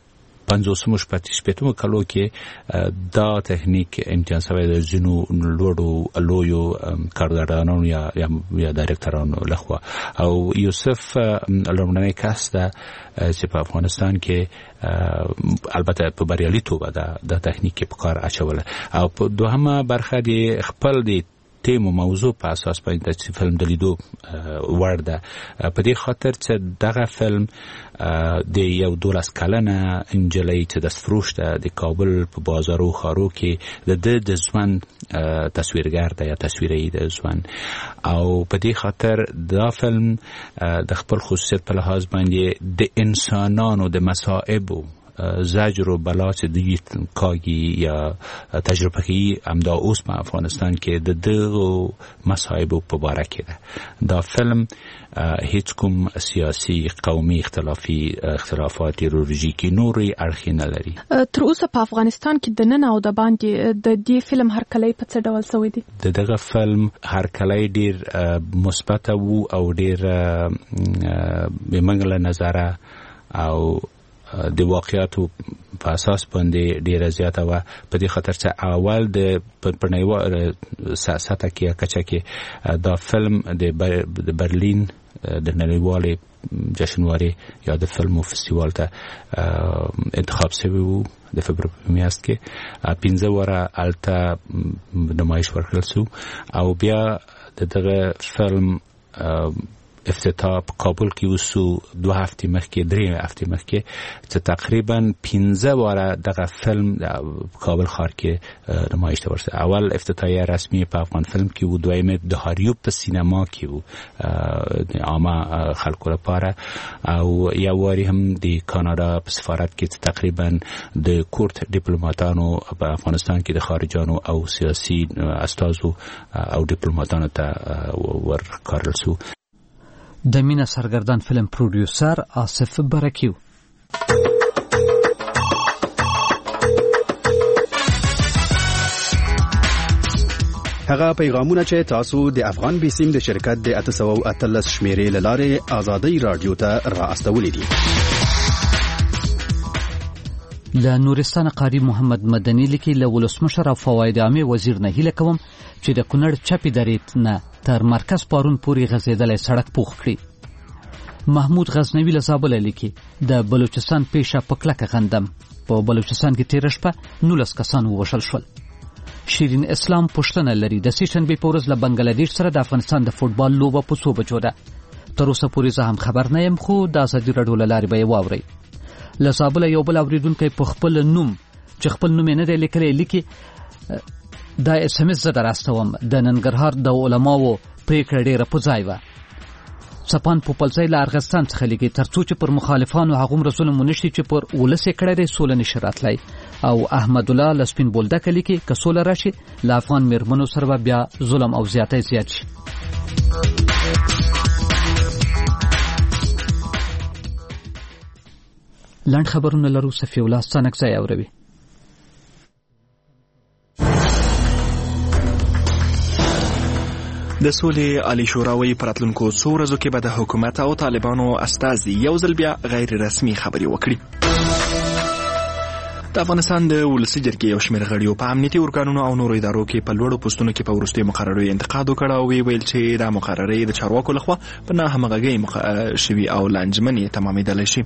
50 کالو کې دا تخنیک امتحان شوی د ځینو لویو کارګردانانو یا ډایرکټرانو لخوا او یوسف لومړنی کس ده چې په افغانستان کې البته په بریالیتوب د تخنیک په کار اچوله او په دوهمه برخه د خپل د تیم او موضوع په اساس باندې چې فلم د لیدو وړ ده. په دې خاطر چې دغه فلم د یو 12 کلنه انجلۍ چې د فروش ده د کابل په بازارو خارو کې د ځوان تصویرګر ده یا تصویري د ځوان او په دې خاطر دا فلم د خپل خصوصیت په لحاظ باندې د انسانانو د مصائب زجر و بلا چې دیگه کاگی یا تجربه کی امدا اوس په افغانستان کې د دغه مصائب په باره کې ده. دا فلم هیڅ کوم سیاسي قومي اختلافات ایدئولوژیکي نوري اړخ نه لري. تر اوسه په افغانستان کې د نن او د باندې د دې فلم هرکلی په څه ډول شوی دی؟ دغه فلم هرکلی ډیر مثبت وو او ډیر به منګله نظره او د واقعیاتو په اساس باندې ډیره زیاته و. په دې خاطر چې اول د پرنیوا سیاست کې کچا کې دا فلم د برلین د نړیوالې جشنواري یا د فلمو فستیوال ته انتخاب شوی وو د فبروري میاشت کې 15 واره الته نمایش ورکړل شو او بیا دغه فلم افتتاح په کابل کې وسو 2 هفته مخکې 3 هفته مخکې چې تقریبا 15 واره دغه فلم کابل ښار کې نمایش ته ورسېد. اول افتتاحیه رسمي په افغان فلم کې و، دویمه د هاریوب په سینما کې و د عامه خلکو لپاره او یو واری هم د کاناډا په سفارت کې تقریبا د کورت ډیپلوماټانو په افغانستان کې د خارجانو او سیاسي استازو او ډیپلوماټانو ته ورکړل شو. د مینه سرګردان فلم پروډوسر آصف برکیو. هغه پیغامونه چې تاسو د افغان بیسیم د شرکت د 813 شمیرې لاره آزادۍ رادیو ته را استولې دي. د نورستان قاری محمد مدني لیکي له ولسمشر او فواید عامه وزیر نه هیله کوم چې د کونړ چپی درې نه تر مرکز پارون پورې غځېدلې سړک پوخ کړي. محمود غزنوی له زابل لیکي د بلوچستان پیښه په کلکه غندم. په بلوچستان کې تیر شپه 19 کسان ووژل شول. شیرین اسلام پښتنه لري د سیشنبه په ورځ له بنگلاديش سره د افغانستان د فوتبال لوبه په څو بجو ده. تر اوسه پورې زه هم خبر نه یم خو د ازادي رادیو لارې به واوري. له زابل یو بل اوریدونکو په خپل نوم چې خپل نوم نه دی لیکلی لیکي دا اس ام اس زه دراستوم د ننګرهار د علماو پریکړه ډیره په ځای وه. څپان پوپلزی له ارغستان څخه لیکي ترڅو چې پر مخالفانو هغومره ظلم ونشي چې پر ولس یې کړی دی سوله نشي راتلی. او احمد الله له سپین بولدکه لیکي که سوله راشي له افغان میرمنو سره به بیا ظلم او زیاتی زیات شي. لنډ خبرونه لرو. صفی الله ستانکزی اوروي. د سولې عالی شورا وایي په راتلونکو څو ورځو کې به د حکومت او طالبانو استازي یو ځل بیا غیر رسمي خبرې وکړي. د افغانستان د ولسي جرګې یو شمېر غړیو په امنیتي ارګانونو او نورو ادارو کې په لوړو پوستونو کې په وروستیو مقرریو انتقاد وکړ او ویل چې دا مقررې د چارواکو لخوا په ناهمغږۍ شوي او لانجمنې تمامېدلی شي.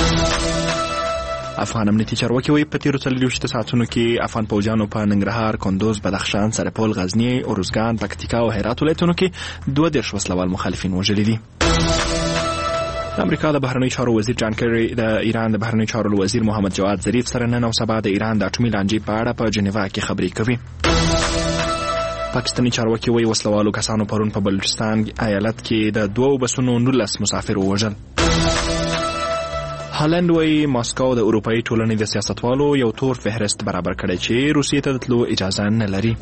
افغان امنیتي چارواکي وایي په تیرو 24 ساعتونو کې افغان پوځیانو په ننګرهار، کندوز، بدخشان، سرپل، غزني، ارزګان، پکتیکا او هرات ولایتونو کې 22 وسلوال مخالفین وژلي دي. د امریکا د بهرنیو چارو وزیر جان کری د ایران د بهرنیو چارو وزیر محمد جواد ظریف سره نن او سبا د ایران د اټومي لانجې په اړه په جنیوا کې خبرې کوي. پاکستاني چارواکي وایي وسلوالو کسانو پرون په بلوچستان ایالت کې د 2 بسونو 19 مسافر ووژل. هالند وایي ماسکو د اروپایي ټولنې د سیاستوالو یو تور فهرست برابر کړی چې روسیې ته د تلو اجازه نه لري.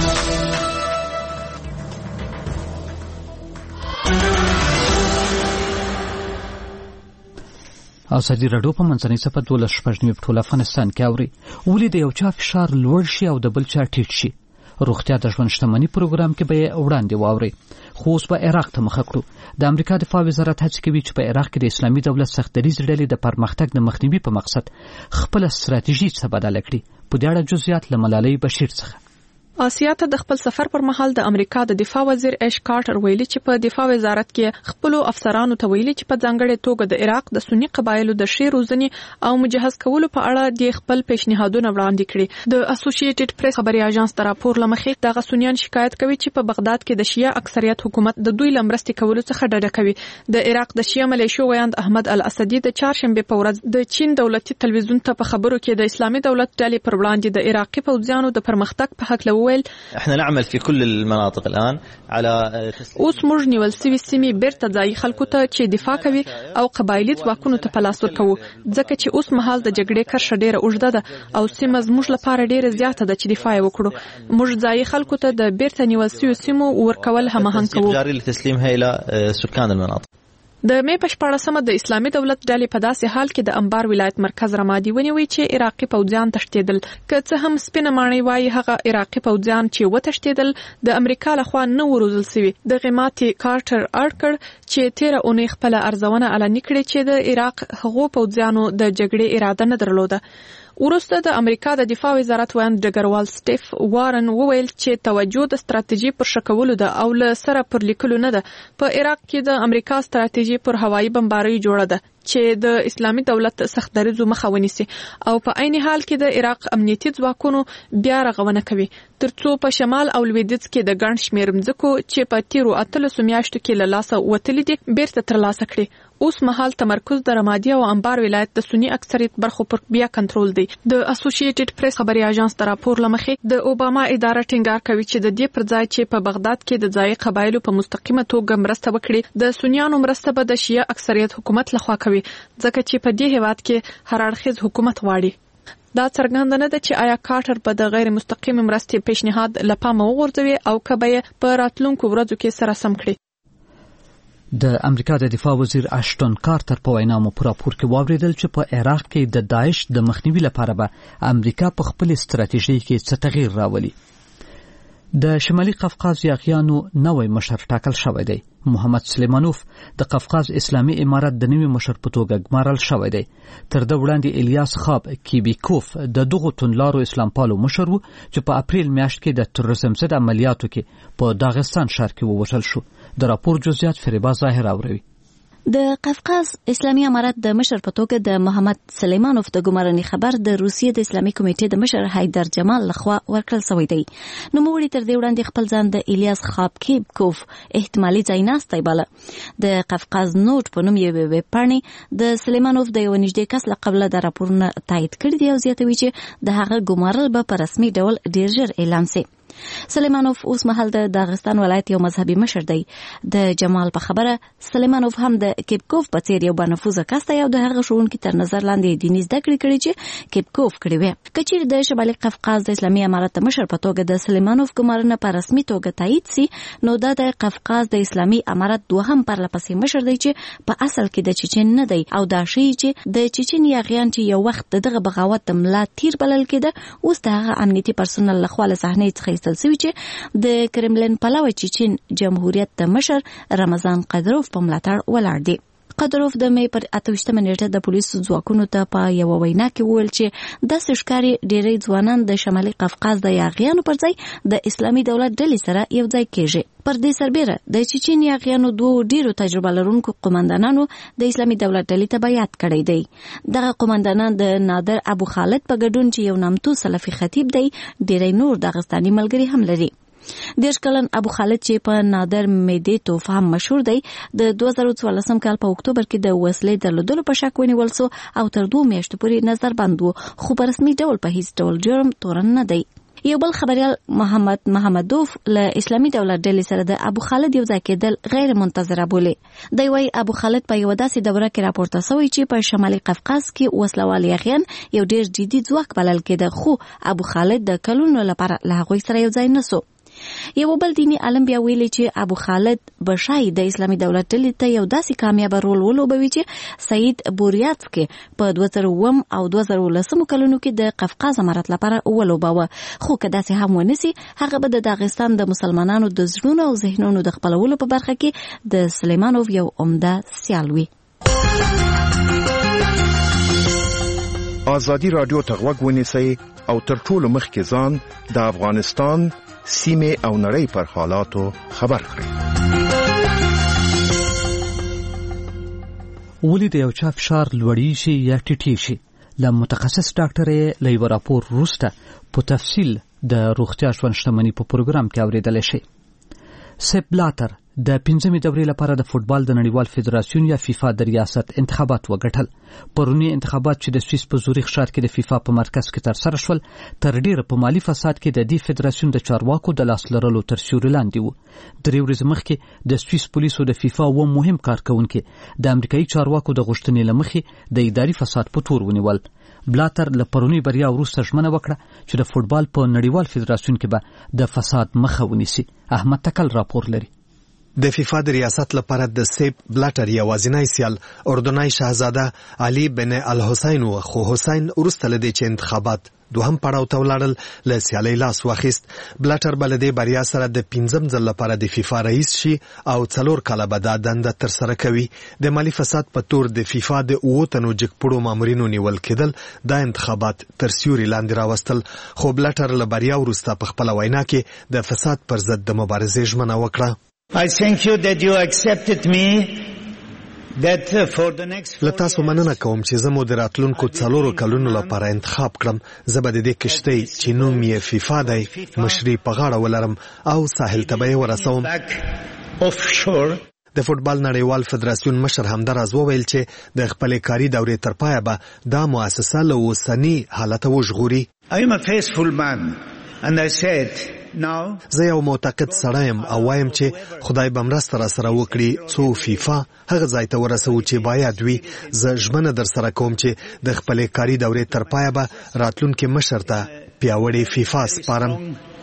ازادي راډیو په منځنۍ صفحه 12 په ټول افغانستان کې اوري. ولې د یو چا فشار لوړ شي او د بل چا ټیټ شي؟ روغتیا د ژوند شتمنۍ پروګرام کې به وړاندې واوري. خو اوس به عراق ته مخه کړو. د امریکا دفاع وزارت هڅه کوي چې په عراق کې د اسلامي دولت سختدریز ډلې د پرمختګ د مخنیوي په مقصد خپل ستراتیژي څه بدله کړي. په دې اړه جزئیات له ملالۍ بشیر څخه. آسیا ته د خپل سفر پر مهال د امریکا د دفاع وزیر اش کارټر ویلي چې په دفاع وزارت کې خپل افسرانو ته ویلي چې په ځانګړي توګه د عراق د سنی قبایلو د شی روزنی او مجهز کولو په اړه د خپل پیشنهادونه وړاندې کړي. د اسوسییټډ پریس خبري اژانس تر راپور لمخې د غسونیان شکایت کوي چې په بغداد کې د شیعه اکثریت حکومت د دوی لمرستي کولو څخه ډډه کوي. د عراق د شیعه ملیشو ویاند احمد الاسدی د چهارشنبه په ورځ د چین دولتي تلویزیون ته په خبرو کې د اسلامي دولت ډلې پر وړاندې د عراقي پوځیانو د پرمختګ په حق لویل نعمل في كل المناطق الآن على اوس موږ نیول سوي سیمې بیرته ځای خلکو ته چې دفاع کوي او قبایلی ځواکونو ته پلاس ورکوو ځکه چې اوس مهال د جګړې کرښه ډیره اوږده ده او سیمه زموږ لپاره ډیره زیاته ده چې دفاع وکړو. موږ ځای خلکو ته د بیرته نیول سوي سیمو ورکول هماهنګ کوو. جاري لتسليمها الى سكان المناطق. د مې په 14مه د اسلامي دولت ډلې په داسې حال کې د انبار ولایت مرکز رمادي ونیوي چې عراقي پوځیان تښتېدل. که څه هم سپینه ماڼۍ وایي هغه عراقي پوځیان چې وتښتېدل د امریکا لخوا نه وروزل شوي. د غماتي کارټر ارکړ چې 13 اونۍ خپل ارزونه اعلان کړي چې د عراق هغو پوځیانو د جګړې اراده نه درلوده. وروسته د امریکا د دفاع وزارت ویاند ډګروال سټیف وارن وویل چې توجه د ستراتیژي پر شکولو ده او له سره پر لیکلو نه ده. په عراق کې د امریکا ستراتیژي پر هوایي بمبارۍ جوړه ده چې د اسلامي دولت سختدریزو مخه ونیسي او په عین حال کې د عراق امنیتي ځواکونو بیا رغونه کوي ترڅو په شمال او لویدیځ کې د ګڼ شمېر مځکو چې په تیرو 13 میاشتو کې له لاسه وتلې دي بیرته ترلاسه کړي. اوس مهال تمرکز د رمادي او انبار ولایت د سنی اکثریت برخو پر بیا کنټرول دی. د اسوسییټډ پریس خبري اژانس تر راپور لمخې د اوباما اداره ټینګار کوي چې د دې پر ځای چې په بغداد کې د ځای قبایلو په مستقیمه توګه مرسته وکړي د سنیانو مرسته به د شیعه اکثریت حکومت لخوا کوي ځکه چې په دې هیواد کې هر اړخیز حکومت غواړي. دا څرګنده نه ده چې آیا کارټر په د غیر مستقیم مرستې پیشنهاد لپاره وغورځوي او کبه په راتلونکو ورځو کې سره سم کړي. د امریکا د دفاع وزیر اشټون کارټر په وینا مو پر راپور کې واوریدل چې په عراق کې د داعش د مخنیوي لپاره به امریکا په خپل ستراتیژي کې څه تغییر راولي. د شمالي قفقاز یاغیانو نوې مشر ټاکل شوی دی. محمد سلیمانوف د قفقاز اسلامي امارت د نوي مشر په توګه ګمارل شوی دی. تر دا وړاندې الیاس خاب کیبیکوف د دغه توندلارو اسلام پالو مشر و چې په اپریل میاشت کې د تروریزم ضد عملیاتو کې په داغستان ښار کې ووژل شو. د راپور جزئیات فریبا ظاهر اوروي. د قفقاز اسلامي امارت د مشر په توګه د محمد سلیمانوف د ګمارنې خبر د روسیې د اسلامي کمیټې د مشر حیدر جمال لخوا ورکړل شوی دی. نوموړي تر دې وړاندې خپل ځان د الیاس خابکیبکوف احتمالي ځایناستی باله. د قفقاز نوټ په نوم یوې ویبپاڼې د سلیمانوف د یو نږدې کس له قبله د راپورونه تایید کړي دي او زیاتوي چې د هغه ګمارل به په رسمي ډول ډیر ژر اعلان شي. سلیمانوف اوس مهال د داغستان ولایت یو مذهبي مشر دی. د جمال په خبره سلیمانوف هم د کیبکوف په څیر یو بانفوذه کس دی او د هغه ښوونکي تر نظر لاندې دیني زده کړې کړي چې کیبکوف کړي وي. که چیرې د شمالي قفقاز د اسلامي امارت د مشر په توګه د سلیمانوف ګمارنه په رسمي توګه تایید سي نو دا د قفقاز د اسلامي امارت دوهم پرلپسې مشر دی چې په اصل کې د چچن نه دی او دا ښیي چې د چچن یاغیان چې یو وخت دغه بغاوت د ملا تیر بلل کېده اوس د هغه امنیتي پرسونل لخوا له صحنې څخه ایستل شوي چې د کرملین پلوه چچن جمهوریت د مشر رمضان قدروف په ملاتړ ولاړ دی. قدروف د مې پر 28 نیټه د پولیسو ځواکونو ته په یو وینا کې وویل چې د ښکاری ډېری ځوانان د شمالي قفقاز د یاغیانو پر ځای د اسلامي دولت ډلې سره یو ځای کېږي. پر دې سربېره د چچن یاغیانو دوه ډیرو تجربه لرونکو قوماندانانو د اسلامي دولت ډلې ته بیعت کړی دی. دغه قوماندانان د نادر ابو خالد په ګډون چې یو نامتو سلفي خطیب دی ډېری نور داغستاني ملګري هم لري. 10 کلن ابو خالد چې په نادر میدې توف هم مشهور دی د 2014 کال په اکتوبر کې د وسلې درلودلو په شک ونیول سو او تر 2 میاشتو پورې نظر بند وو خو په رسمي ډول په هیڅ ډول جرم تورن نه دی. یو بل خبريال محمد محمدوف له اسلامي دولت ډلې سره د ابو خالد یو ځای کېدل غیر منتظره بولي. دی وايي ابو خالد په یو داسې دوره کې راپورته شوی چې په شمالي قفقاز کې وسلوال یاغیان یو ډیر جدي ځواک بلل کېده خو ابو خالد د کلونو لپاره له هغوی سره یو ځای نسو. یو بل دینی عالم بیا ویلي چې ابو خالد بشای د اسلامي دولت ډلې ته یو داسې کامیاب رول ولوبوي چې سید بوریاتسکی په 2009 او 2010 کلونو کې د قفقاز امارت لپاره ولوباوه خو که داسې هم ونسي هغه به د داغستان د مسلمانانو د زړونو او ذهنونو د خپلولو په برخه کې د سلیمانوف یو عمده سیال وي. آزادي رادیو ته غوږ ونیسئ او تر ټولو مخکې ځان د افغانستان سیمه او نړۍ پر حالاتو خبر کړئ. ولې د یو چا فشار لوړی شي یا ټیټی شي له متخصص ډاکټر له یو راپور وروسته په تفصیل د روغتیا ژوند شتمنۍ په پروګرام کې اوریدل شي. سیپ بلاتر د 15مې دورې لپاره د فوتبال د نړیوال فدراسیون یا فیفا د ریاست انتخابات وګټل. پرونی انتخابات چې د سویس په زوریخ ښار کې د فیفا په مرکز کې ترسره شول تر ډیره په مالی فساد کې د دې فدراسیون د چارواکو د لاس لرلو تر سیوري لاندې وو. 3 ورځې مخکې د سویس پولیسو د فیفا و مهم کارکونکي د امریکایي چارواکو د غوښتنې لمخې د اداري فساد په تور ونیول. بلاتر له پرونی بریا وروسته ژمنه وکړه چې د فوتبال په نړیوال فدراسیون کې به د فساد مخه ونیسي. احمد تکل راپور لري. د فیفا د ریاست لپاره د سیپ بلاتر یوازینی سیال اردنی شاهزاده علي بن الحسین و خو حسین وروسته لدی چې انتخابات دوهم پړاو ته ولاړل له سیالۍ لاس واخیست. بلاتر بل د بریا سره د 15م ځل لپاره د فیفا رئیس شي او 4 کاله به دا دنده ترسره کوي. د مالی فساد په تور د فیفا د 9 تنو جګپړو مامورینو نیول کېدل دا انتخابات تر سیوري لاندې راوستل خو بلاتر له بریا وروسته په خپل وینا کې د فساد پر ضد د مبارزې ژمنه وکړه. I thank you that you accepted me that for the next لتاسو مننه کوم چې زه مو د راتلونکو 4 کلونو لپاره انتخاب کړم. زه به د دې کشتۍ چې نوم یې فیفا دی مشري په غاړه ولرم او ساحل ته به یې ورسوم. د فوتبال نړیوال فدراسیون مشر همدراز وویل چې د خپلې کاري دورې تر پایه به دا مؤسسه له اوسني حالته وژغوري. I am a faithful man and I said زه یو معتقد سړی یم او وایم چې خدای به مرسته را سره وکړي څو فیفا هغه ځای ته ورسوو چې باید وي. زه ژمنه در سره کوم چې د خپلې کاري دورې تر پایه به راتلونکي مشر ته پیاوړې فیفا سپارم.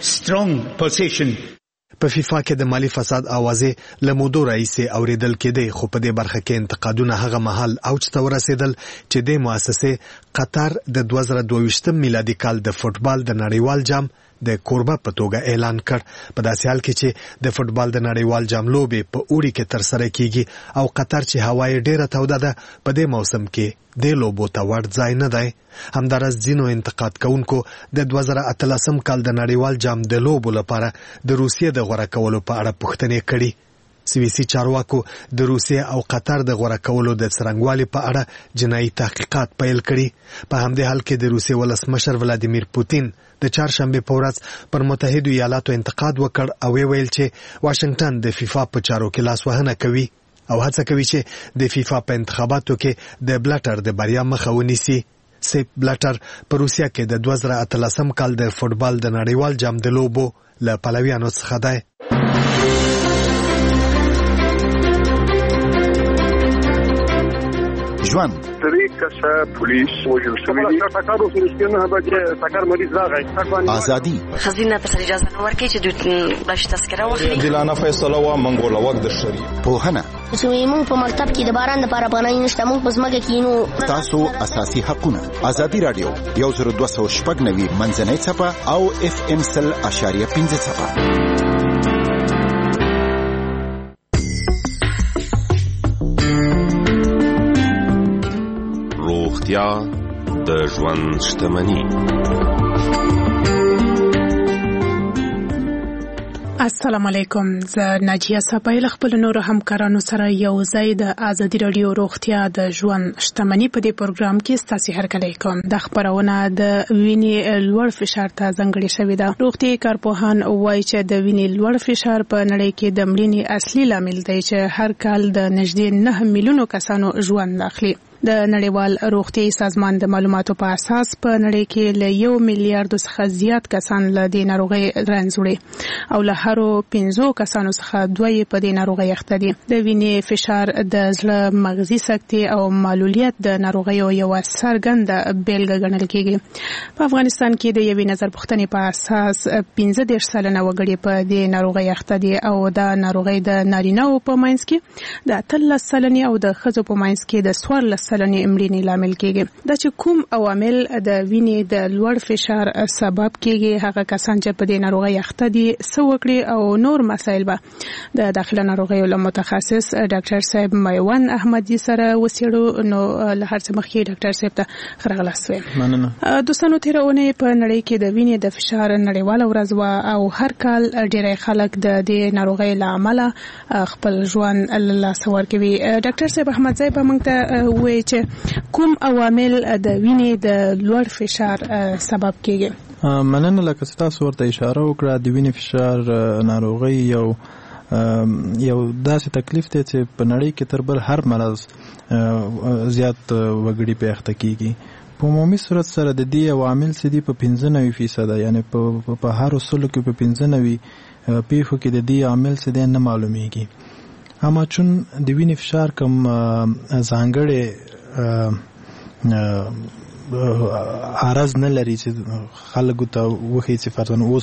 په فیفا کې د مالی فساد اوازې له مودو راهیسې اوریدل کېدې خو په دې برخه کې انتقادونه هغه مهال اوج ته ورسېدل چې د مؤسسې قطر د 2022 میلادي کال د فوتبال د نړیوال جام د کوربه په توګه اعلان کړ. په داسې حال کې چې د فوتبال د نړیوال جام لوبې په اوړي کې ترسره کیږي او قطر چې هوا یې ډیره توده ده په دې موسم کې د لوبو ته ورته ځای نه دی. همدارس ځینو انتقاد کوونکو د 2018 کال د نړیوال جام د لوبو لپاره د روسیې د غوړه کولو په اړه پوښتنې کړي. سویسي چارواکو د روسیې او قطر د غوړه کولو د څرنګوالي په اړه جنایي تحقیقات پیل کړي. په همدې حال کې د روسیې ولسمشر ولادیمیر پوتین د چهارشنبه په ورځ پر متحده ایالاتو انتقاد وکړ او ویل چې واشنگټن د فیفا په چارو کې لاسوهنه کوي او هڅه کوي چې د فیفا په انتخاباتو کې د بلاتر د بریا مخه ونیسي. سیپ بلاتر په روسیا کې د 2013 کال د فوټبال د نړیوال جام د لوبو له پلویانو څخه دی. ژوند ازادي خزینه ته اجازه نه ورکړي چې دوی بش تذکره واخلي. دلانه فیصله وا منګول وګ د شری پوهنه زموږ په مکتب کې د باران لپاره پناه نشته. موږ په ځمکه کې نو تاسو اساسي حقونه. ازادي رادیو 102.9 منځنۍ چپه او FM 100.5 چپه. روغتیا د ژوند شتمني. السلام علیکم. زه ناجیه صاحب خپل نور همکارانو سره یو ځای د ازادي رادیو روغتیا د ژوند شتمني په دې پروګرام کې ستاسو هرکلی کوم. د خبرونه د وینې لوړ فشار ته ځانګړې شوې ده. روغتي کارپوهان وایي چې د وینې لوړ فشار په نړۍ کې د مړینې اصلي لامل دی چې هر کال د نږدې 9 میلیونو کسانو ژوند اخلي. د نړیوال روغتي سازمان د معلوماتو په اساس په نړۍ کې له 1 میلیارډ څخه زیات کسان له دې ناروغۍ رنځ وړي او له هرو 15 کسانو څخه 2 په دې ناروغۍ اخته دي. د وینې فشار د زړه مغزي سکتې او معلولیت د ناروغیو یو څرګنده بیلګه ګڼل کېږي. په افغانستان کې د یوې نظر پوښتنې په اساس 15 سلنه وګړي په دې ناروغۍ اخته دي او دا ناروغۍ د نارینه‌و په منځ کې د 13 سلنې او د ښځو په منځ کې د 14 سلنې مړینې لامل کېږي. دا چې کوم عوامل د وینې د لوړ فشار سبب کېږي، هغه کسان چې په دې ناروغۍ اخته دي څه وکړي او نور مسایل به د داخله ناروغیو له متخصص ډاکټر صاحب میوند احمدي سره وڅېړو. نو له هر څه مخکې ډاکټر صاحب ته ښه راغلاست وایم. مننه. دوستانو تېره اونۍ په نړۍ کې د وینې د فشار نړیواله ورځ وه او هر کال ډېری خلک د دې ناروغۍ له امله خپل ژوند له لاسه ورکوي. ډاکټر صاحب احمدزی به موږ ته ووایي چې کوم عوامل د وینې د لوړ فشار سبب کېږي؟ مننه. لکه تاسو ورته اشاره وکړه، د وینې فشار ناروغي یو داسې تکلیف دی چې په نړۍ کې تر بل هر مرض زیات وګړي په اخته کېږي. په عمومي صورت سره د دې عوامل څه دي په 95%، یعنی په هر 100 کې په 95 پیښو کې د دې عامل څه دی نه معلومیږي. اما چون د وینې فشار کوم ځانګړی عرض نه لري چې خلکو ته وښیي چې فرضاً اوس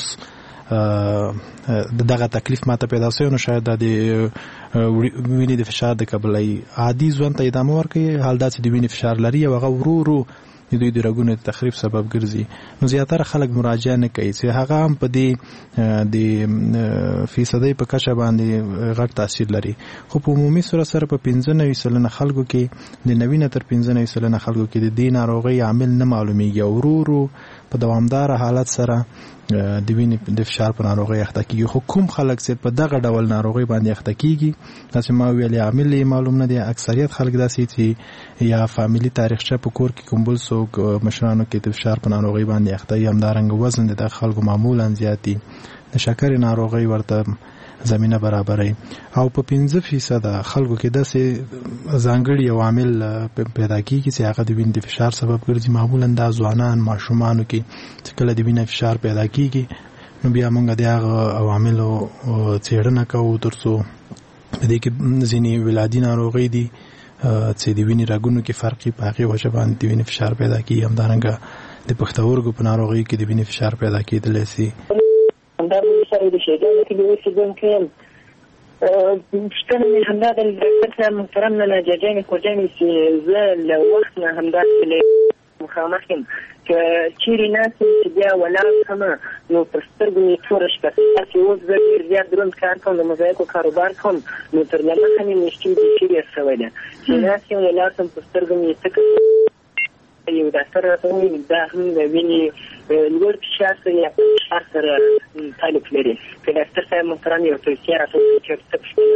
دغه تکلیف ماته پیدا شوی، نو شاید د وینې د فشار د کبلای عادي ژوند ته ادامه ورکوي. حال دا چې د وینې فشار لري او هغه ورو ورو د دوی د رګونو د تخریب سبب ګرځي، نو زیاتره خلک مراجعه نه کوي چې هغه هم په دې د فیصدۍ په کچه باندې غټ تاثیر لري. خو په عمومي صورت سره په 95% خلکو کې د 90 تر 95% خلکو کې د دې ناروغۍ عامل نه معلومیږي او ورو ورو په دوامدار حالت سره د وینې د فشار په ناروغۍ اخته کیږي. خو کوم خلک چې په دغه ډول ناروغۍ باندې اخته کیږي، تاسو ما ویلي عامل معلوم نه دي. اکثریت خلک داسې چې یا فامیلی تاریخچه په کور کې کوم بل څوک مشرانو کې د فشار په ناروغۍ باندې اخته یا همدارنګه وزن د خلکو معمولا زیات دي، د شکرې ناروغۍ ورته زمینه برابرای او په 15% خلکو کې داسې ځانګړي عوامل پیدا کیږي چې هغه د وینې د فشار سبب ګرځي. معمولا د ځوانان ماشومانو کې چې کله د وینې فشار پیدا کیږي، نو بیا موږ د هغه عواملو څېړنه کوو ترڅو په دې کې ځینې ولادي ناروغۍ دي چې د وینې رګونو کې فرقي په هغې وجه باندې د وینې فشار پیدا کیږي. همدارنګه د پښتورګو په ناروغۍ کې د وینې فشار پیدا کېدلی شي. همدا سره د شیګانو کې د اوسېدونکو یم پوښتنه مې همدا د ډاکټر صاحب محترم نه جاجانې کوجانې چې زه له وخت نه همداسې مخامخ یم که چیرې ناست یم چې بیا ولاړ شمه نو پر سترګو مې توره شپه چې اوس زه ډېر زیات دروند کار کوم، د مزایکو کاروبار کوم، نو تر له مخه مې مشکل بیخي ډېر شوی ده چې ناست یم ولاړ شم پر سترګو مې څه یو ډاکټر راته وویل دا هم د وینې لوړ فشار سره یا فشار سره تعلق لري. که ډاکټر صاحب محترم یو توصیه راته وکړي چې څه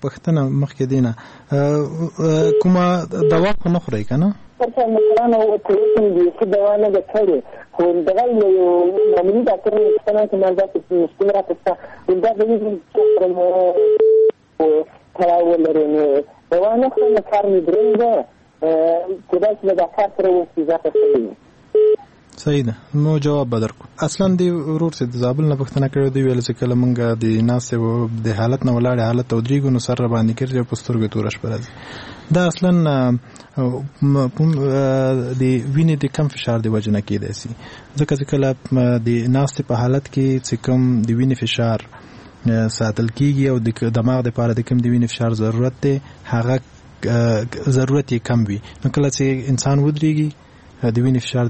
پښتنه مخکې دینه کومه دوا خو نه خورئ که نه؟ مثلا مثلا کوم دي څه دوا نه ده کړې خو دغه یو معمولي ډاکټر پښتنه کې ما دا مشکل راځي دا د دې تراول لري نو دوا نه خو نه کار نه درنده کدا چې دا کار سره وځي ځکه صحیح ده نو جواب بدر کو اصلا دی ورور سے زابل نه پښتنه کړو دی ویل چې کله مونږه د ناسه د حالت نه ولاړ حالت او دریګو نو سر باندې کړی په سترګو تورش پرځي دا اصلا د وینې د کم فشار دی وجنه کېدای شي ځکه چې کله د ناسه په حالت کې چې کم د وینې فشار ساتل کیږي او د دماغ لپاره د کم د وینې فشار ضرورت دی هغه ضرورت یې کم وي نو کله چې انسان ودرېږي د وینې فشار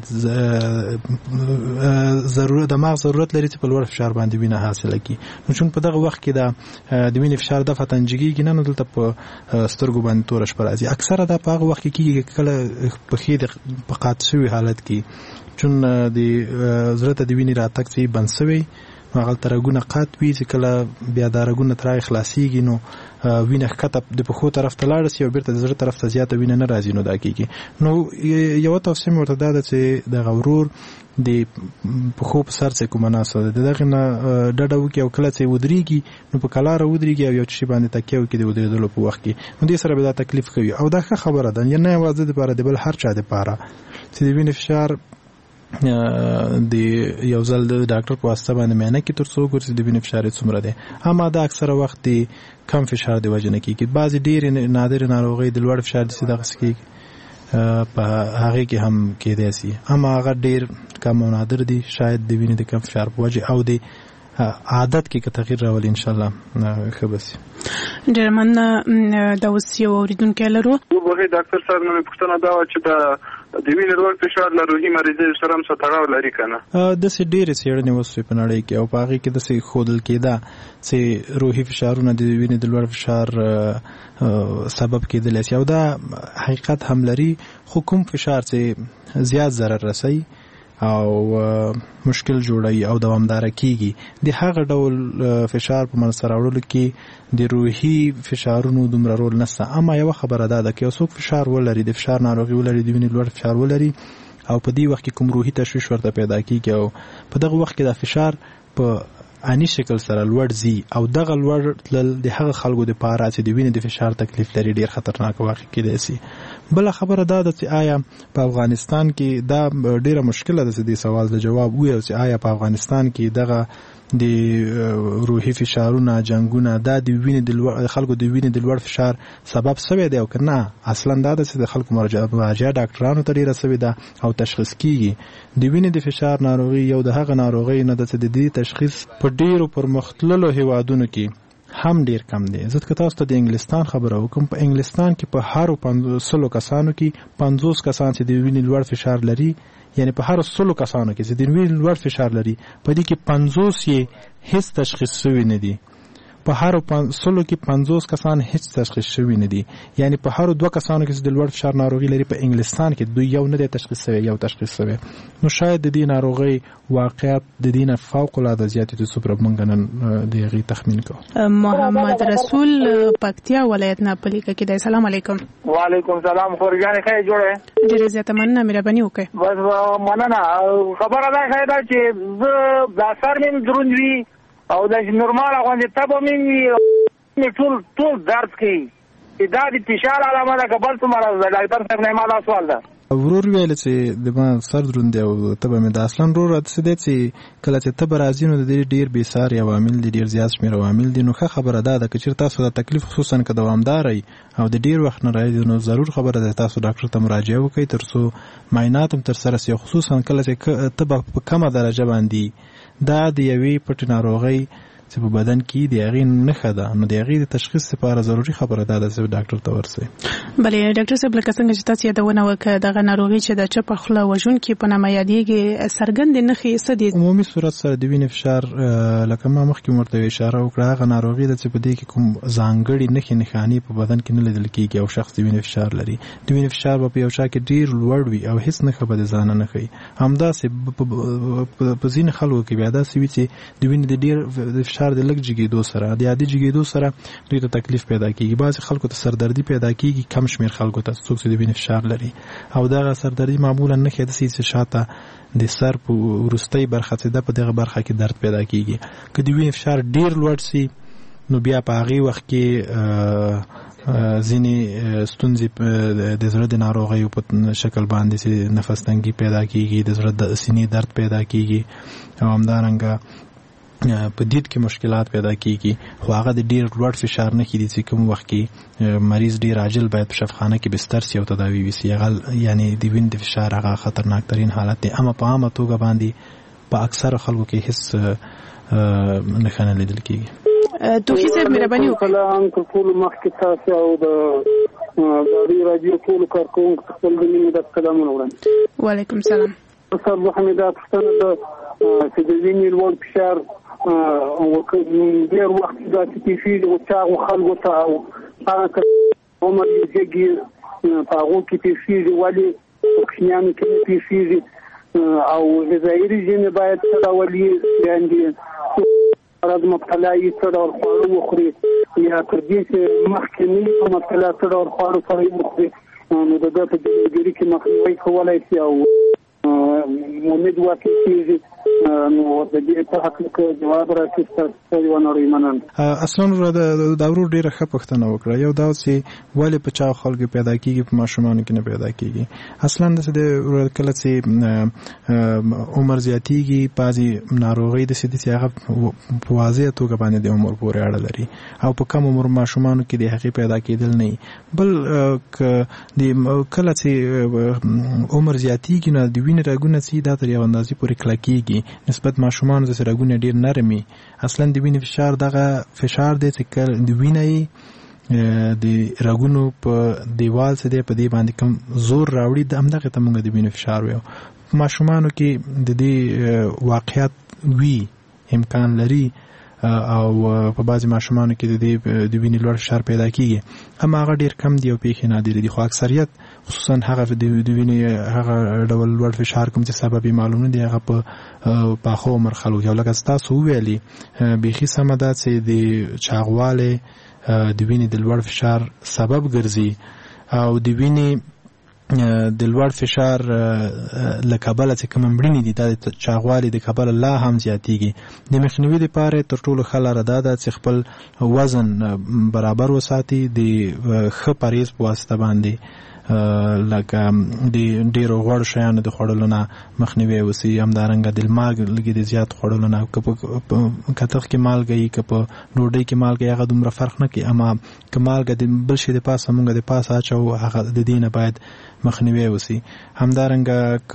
ضرورت دماغ ضرورت لري چې په لوړ فشار باندې وینه حاصله کړي نو چون په دغه وخت کې د وینې فشار د فتنجګي نه دلته په سترګو باندې تورش پر راځي اکثره دا په هغه وخت کې کېږي کله په خې د پقات شوی حالت کې چون د ضرورت د وینې راتګ چې بنسوي هغه ترګونه قات وی چې کله بیا دارګونه تر خلاصيږي نو وینه کته د پخو طرف ته لاړ شي او بیرته د زړه طرف ته زیاته وینه نه راځي نو دا کیږي نو یو توصیه ورته ده چې د غورور د پخو په سر څخه کومه ناسه ده دغه نه ډډه وکي او کله چې ودرېږي نو په کلار ودرېږي او یو شی باندې تکیه وکي د ودرېدلو په وخت کې نو دې سره به دا تکلیف کوي او دا خبره ده نه یوازې د لپاره د بل هر چا د لپاره چې د وینې فشار د یو ځل د ډاکټر په واسطه باندې مینه کې تر څو ګورسي د وینې فشار څومره دی اما دا اکثره وخت د کم فشار دی وجنه کېږي بعضی ډېر نادر ناروغي د لوړ فشار دي دغه سکیږي په هغه کې هم کېدای شي اما هغه ډېر کم او نادر دي شاید د وینې د کم فشار په وجه او د عادت کې تغییر راولي ان شاء الله خبرسي ډېر مننه دا اوس یو اوریدونکی لرو وګورئ ډاکټر صاحب نو پوښتنه دا و چې دا د وینې لوړ فشار له روحي مریضۍ سره هم څه تړاو لري که نه داسې ډېرې څېړنې وسوې په نړۍ کې او په هغې کې داسې ښودل کېده چې روحي فشارونه د وینې د لوړ فشار سبب کېدلی شي او دا حقیقت هم لري خو کوم فشار چې زیات ضرر رسوي او مشکل جوړي او دوامدار کیږي د هغه ډول فشار په منځ راوړلو کې د روحي فشارونو دومره رول نشته اما یو خبره ده چې څوک فشار ولري د فشار ناروغي ولري د وینې لوړ فشار ولري او په دې وخت کې کوم روحي تشویش ورته پیدا کیږي او په دغه وخت کې د فشار په اني شکل سره لوړ زی او دغه لوړ د هغه خلکو د پاره چې د وینې د فشار تکلیف لري ډیر خطرناک واقع کېدای شي بل خبره دا ده چې آیا په افغانستان کې دا ډیره مشکله ده چې د سوال د جواب وي چې آیا په افغانستان کې دغه د روحي فشارونه جنگونه دا د وینې د خلکو د وینې د لوړ فشار سبب شوی دی او کنه اصلا دا د خلکو مراجعه ډاکټرانو ته ډیره شوی ده او تشخیص کیږي د وینې د فشار ناروغي یو د هغه ناروغي نه ده چې د دې تشخیص په ډیرو پرمختللو هیوادونو کې هم ډیر کم دی زه تاسو ته د انګلستان خبره وکم په انګلستان کې په هر 500 کسانو کې 50 کسان چې د وینې لوړ فشار لري یعنی په هر 100 کسانو کې چې د وینې لوړ فشار لري په دې کې 50 یې هیڅ تشخیص شوی نه دي په هر 100 کې 50 کسان هیڅ تشخیص شوی نه دي یعنی په هر 2 کسانو کې چې د لوړ فشار ناروغي لري په انګلستان کې دوی یو نه دی تشخیص شوی یو تشخیص شوی نو شاید د دې ناروغي واقعیت د دې نه فوق العاده زیاتې د سوپرمنګنن دغه تخمین کو محمد رسول پکتیا ولایت نه پلیکه کې د سلام علیکم وعلیکم سلام خورجان خیر جوړه ډیر زیاته مننه مهرباني وکړئ بس مننه خبره ده خیر چې دا سر مين دروندوي او د نورمال غوندې تبو مين ټول درد کوي دا د فشار علامه ده قبل څه مرض ده ډاکټر صاحب نه ما دا سوال ده ورور ویل چې د ما سر دروند او تبه مې د اصلا ورور څه دي چې کله چې تبه راځي نو د ډیر بې ساري عوامل دي ډیر زیات شمیر عوامل دي نو ښه خبره ده چې تاسو د تکلیف خصوصا که دوامدار او د ډیر وخت نه راځي نو ضرور خبره ده تاسو ډاکټر ته مراجعه وکړئ ترڅو معاینات هم تر سره شي خصوصا کله چې تبه په کمه درجه باندې دا د یوې پټ ناروغۍ چې په بدن کې د هغې نښه ده نو د هغې د تشخیص لپاره ضروري خبره ده چې ډاکټر ته ورسئ بلې ډاکټر صاحب لکه څنګه چې تاسو یادونه وکړه دغه ناروغي چې د چپه خوله وژونکي په نامه یادېږي څرګندې نښې څه دي عمومي صورت سره د وینې فشار لکه ما مخکې ورته اشاره وکړه هغه ناروغي ده چې په دې کې کوم ځانګړي نښې نښانې په بدن کې نه لیدل کېږي او شخص د وینې فشار لري د وینې فشار به په یو چا کې ډېر لوړ وي او هیڅ نښه به د ځانه نه ښیي همداسې په ځینې خلکو کې بیا داسې وي چې د وینې د ډېر فشار فشار د لږ جګېدو سره د عادي جګېدو سره دوی ته تکلیف پیدا کیږي. بعض خلکو ته سردردي پیدا کیږي، کم شمیر خلکو ته څوک چې د وینې فشار لري او دغه سردردي معمولا نه کېده چې شاته د سر په وروستۍ برخه چې د په دغه برخه کې درد پیدا کیږي. که د وینې فشار ډیر لوړ سي نو بیا په هغه وخت کې ځینې ستونزې د زړه د ناروغیو په شکل باندې چې نفس تنګي پیدا کیږي، د زړه د سینې درد پیدا کیږي او همدارنګه په دید کې مشکلات پیدا کیږي. خو هغه د ډیر لوړ فشار نه کیږي چې کوم وخت کې مریض ډیر عاجل باید په شفاخانه کې بستر سي او تداوی وشي. یعنی د وینې د فشار هغه خطرناک ترين حالت دی، اما په عامه توګه باندې په اکثر خلکو کې هیڅ نښانه لیدل کیږي. توخی صاحب مهرباني وکړئ. سلام ټول مخکې تاسو او د رادیو ټول کارکونکو خپل د مینې د سلامونه وړاندې. وعلیکم السلام. استاد محمد پښتنه د چې د وینې لوړ فشار او ډېر وخت دا چې فیږي او چاغو خلکو ته او هغه عمر یې په هغو کې پیښیږي ولې کوچنیانو کې پیښیږي او غذایي رژیم باید څه ډول یې باندې مرض مبتلا یې څه ډول خواړه وخوري یا تر دې چې مخکې نه په مبتلا څه ډول خواړه سره وخوري نو د دې په جلوګیري کې مخنیوي کولای شي او امید واقع کیږي. نو د دې په حق کې جواب راکړئ تاسو یو نړۍ منن. اصلا د دورو ډیره ښه پوښتنه وکړه. یو دا چې ولې په چا خلکو پیدا کیږي په ماشومان کې نه پیدا کیږي. اصلا د کله چې عمر زیاتیږي بعضی ناروغي د سدي هغه په واضح توګه باندې د عمر پورې اړه لري او په کم عمر ماشومان کې د حقیقت پیدا کېدل نه بل د کله چې عمر زیاتیږي نو د وینې رګونه چې دا تر یو اندازې پورې کلکیږي نسبت ماشومان د رګونه ډیر نرمي. اصلا د وینې فشار دغه فشار دی چې د وینې د رګونو په دیوال څخه په دې باندې کم زور راوړي د همدغه ته موږ د وینې فشار وایو. ماشومانو کې د دې واقعیت وی امکان لري او په بعضی ماشومانو کې د وینې لوړ فشار پیدا کیږي اما هغه ډیر کم دی او پیښې نادر دي. خو اکثریت خصوصا هغه د وینې هغه ډول لوړ فشار کوم چې سبب معلوم دی هغه په خو عمر خلکو یو لکه تاسو ویلي بيخي سم ده چې د چاغواله د وینې د لوړ فشار سبب ګرځي او د وینې د لوړ فشار لکابل چې کوم مړینې دي د چاغوالي د کابل لا هم زیاتیږي. د مخنیوي لپاره تر ټولو خلاره ده چې خپل وزن برابر وساتي د ښه پریز په واسطه باندې لکه د ډیرو غوړ شیانو د خوړلو نه مخنیوي وسی. همدارنګه د مالګ لګي د زیات خوړلو نه کتغ کې مالګي ک په ډوډۍ کې مالګي هغه دومره فرق نه کوي اما کمالګه د بل شي د پاسه مونږ د پاسه اچو هغه د دینه باید مخنیوي وسی. همدارنګه ک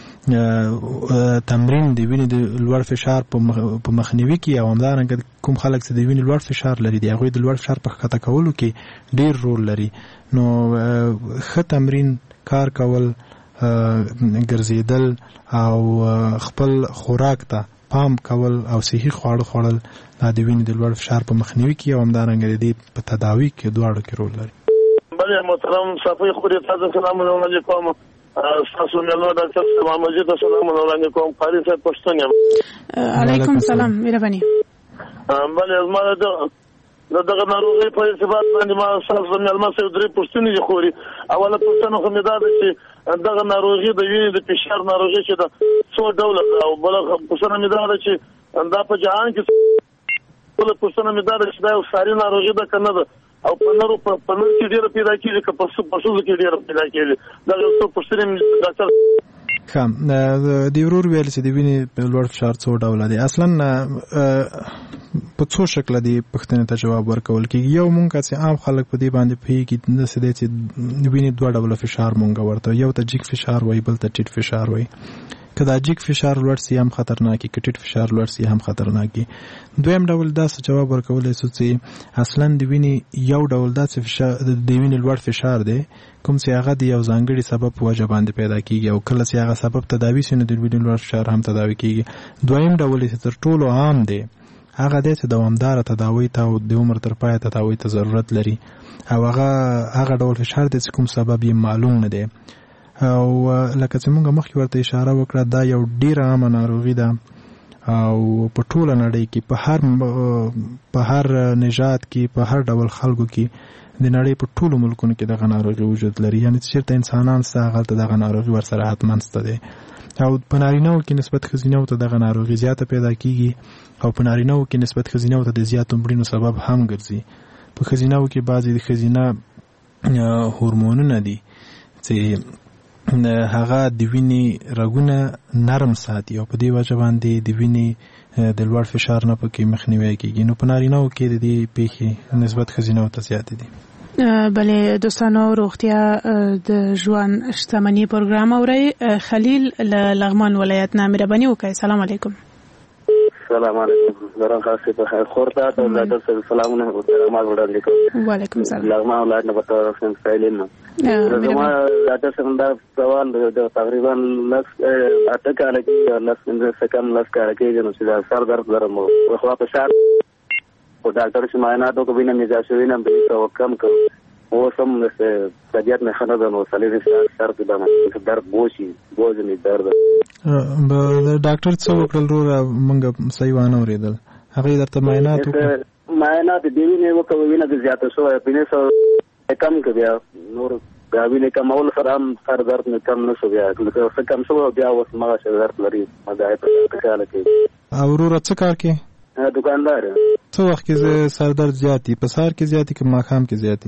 تمرین د وینې د لوړ فشار په مخنیوي کې او همدارنګه کوم خلک چې د وینې لوړ فشار لري دی هغه د لوړ فشار په خطا کولو کې ډیر رول لري. نو ښه تمرین کار کول ګرځیدل او خپل خوراک ته پام کول او صحي خواړه خوړل د وینې د لوړ فشار په مخنیوي کې او همدارنګه د په تداوی کې دواړو کې رول لري. بله محترم صفوي خوري تاسو سلام علیکم تاسو ملو ډاکټر سلام مجید سلام علیکم قاری صاحب پښتون یم. علیکم السلام مهرباني. بله زما دغه ناروغي په ارتباط باندې ما تاسو ملما سره درې پښتنې خوري. اوله پښتنه خو مې دا ده چې دغه ناروغي د وینې د فشار ناروغي چې د څو ډول او بل پښتنه مې دا ده چې دا په جهان کې ټول پښتنه مې دا ده چې دا یو ساري ناروغي ده کنه ده او په نورو په نور کې ډیره پیدا کیږي که په پښتو کې ډیره پیدا کیږي. دا یو څو پښتنې ډاکټر خام د ورور ویل چې د وینې لوړ فشار څو ډول دي. اصلا په څو شکل دي پښتنه ته جواب ورکول کیږي. یو مونږ چې عام خلک په دې باندې پیږي نه سده چې د وینې دوه ډول فشار مونږ ورته یو ته جګ فشار وای بل ته ټیټ فشار وای. کدا جګ فشار لوړ سي هم خطرناکي کټیټ فشار لوړ سي هم خطرناکي. دویم ډول دا څه جواب ورکولای شو چې اصلا د وینې یو ډول دا چې فشار د وینې لوړ فشار دی کوم چې هغه د یو ځانګړي سبب په وجه باندې پیدا کیږي او کله چې هغه سبب تداوی شي نو د وینې لوړ فشار هم تداوی کیږي. دویم ډول چې تر ټولو عام دی هغه د دوامدار تداوی ته او د عمر تر پای تداوی ته ضرورت لري او هغه ډول فشار د کوم سبب یې معلوم نه دی او لکه چې موږ مخکې ورته اشاره وکړه دا یو ډیر عام ناروغي ده او په ټوله نړۍ کې په هر نژاد کې په هر ډول خلکو کې د نړۍ په ټولو ملکونو کې دغه ناروغي وجود لري. یعنی چېرته انسانان سته هغلته دغه ناروغي ورسره حتما شته دی. او په نارینه‌و کې نسبت ښځینه‌و ته دغه ناروغي زیاته پیدا کیږي او په نارینه‌و کې نسبت ښځینه‌و ته د زیاتو مړینو سبب هم ګرځي. په ښځینه‌و کې بعضې د ښځینه هورمونونه دي چې هغه د وینې رګونه نرم ساتي او په دې وجه باندې د وینې د لوړ فشار نه پکې مخنیوی کیږي. نو په نارینه‌و کې د دې پیښې نسبت ښځینه‌و ته زیاتې دي. بله دوستانو، روغتیا د ژوند شتمني پروګرام اورئ. خلیل له لغمان ولایت نه مهرباني وکړئ. سلام علیکم. سلام علیکم. زرا خاصه په خیر خورته ته د سلامونه محترمات وړاندې کوم. وعلیکم السلام. لغمان ولایت نه پتا رسن سایلین نو زما دا څنګه سوال د تقریبا لس اته کال کې لس سکم لس کال کې نو چې دا سر درد درم او خو په شار او ډاکټر چې معاینات وکړي نه میځه شوی نه به یو کم کړ او سم نشه طبيعت نه خنه ده نو سلیری سر د درد بوشي بوزنی درد به ډاکټر څو وکړل رو موږ صحیح وانه اوریدل هغه درته معاینات وکړ معاینات دی نه وکړو وینه د زیاته شو پینې سو کم کړ بیا نور بیا وینه کم اول سره هم سر درد نه کم نه شو بیا څه کم شو بیا اوس ما شه درد لري مګای په کاله کې او ورور څه کار کې دکاندار. څو وخت کې سر درد زیاتی په سهار کې زیاتی که ماښام کې زیاتی؟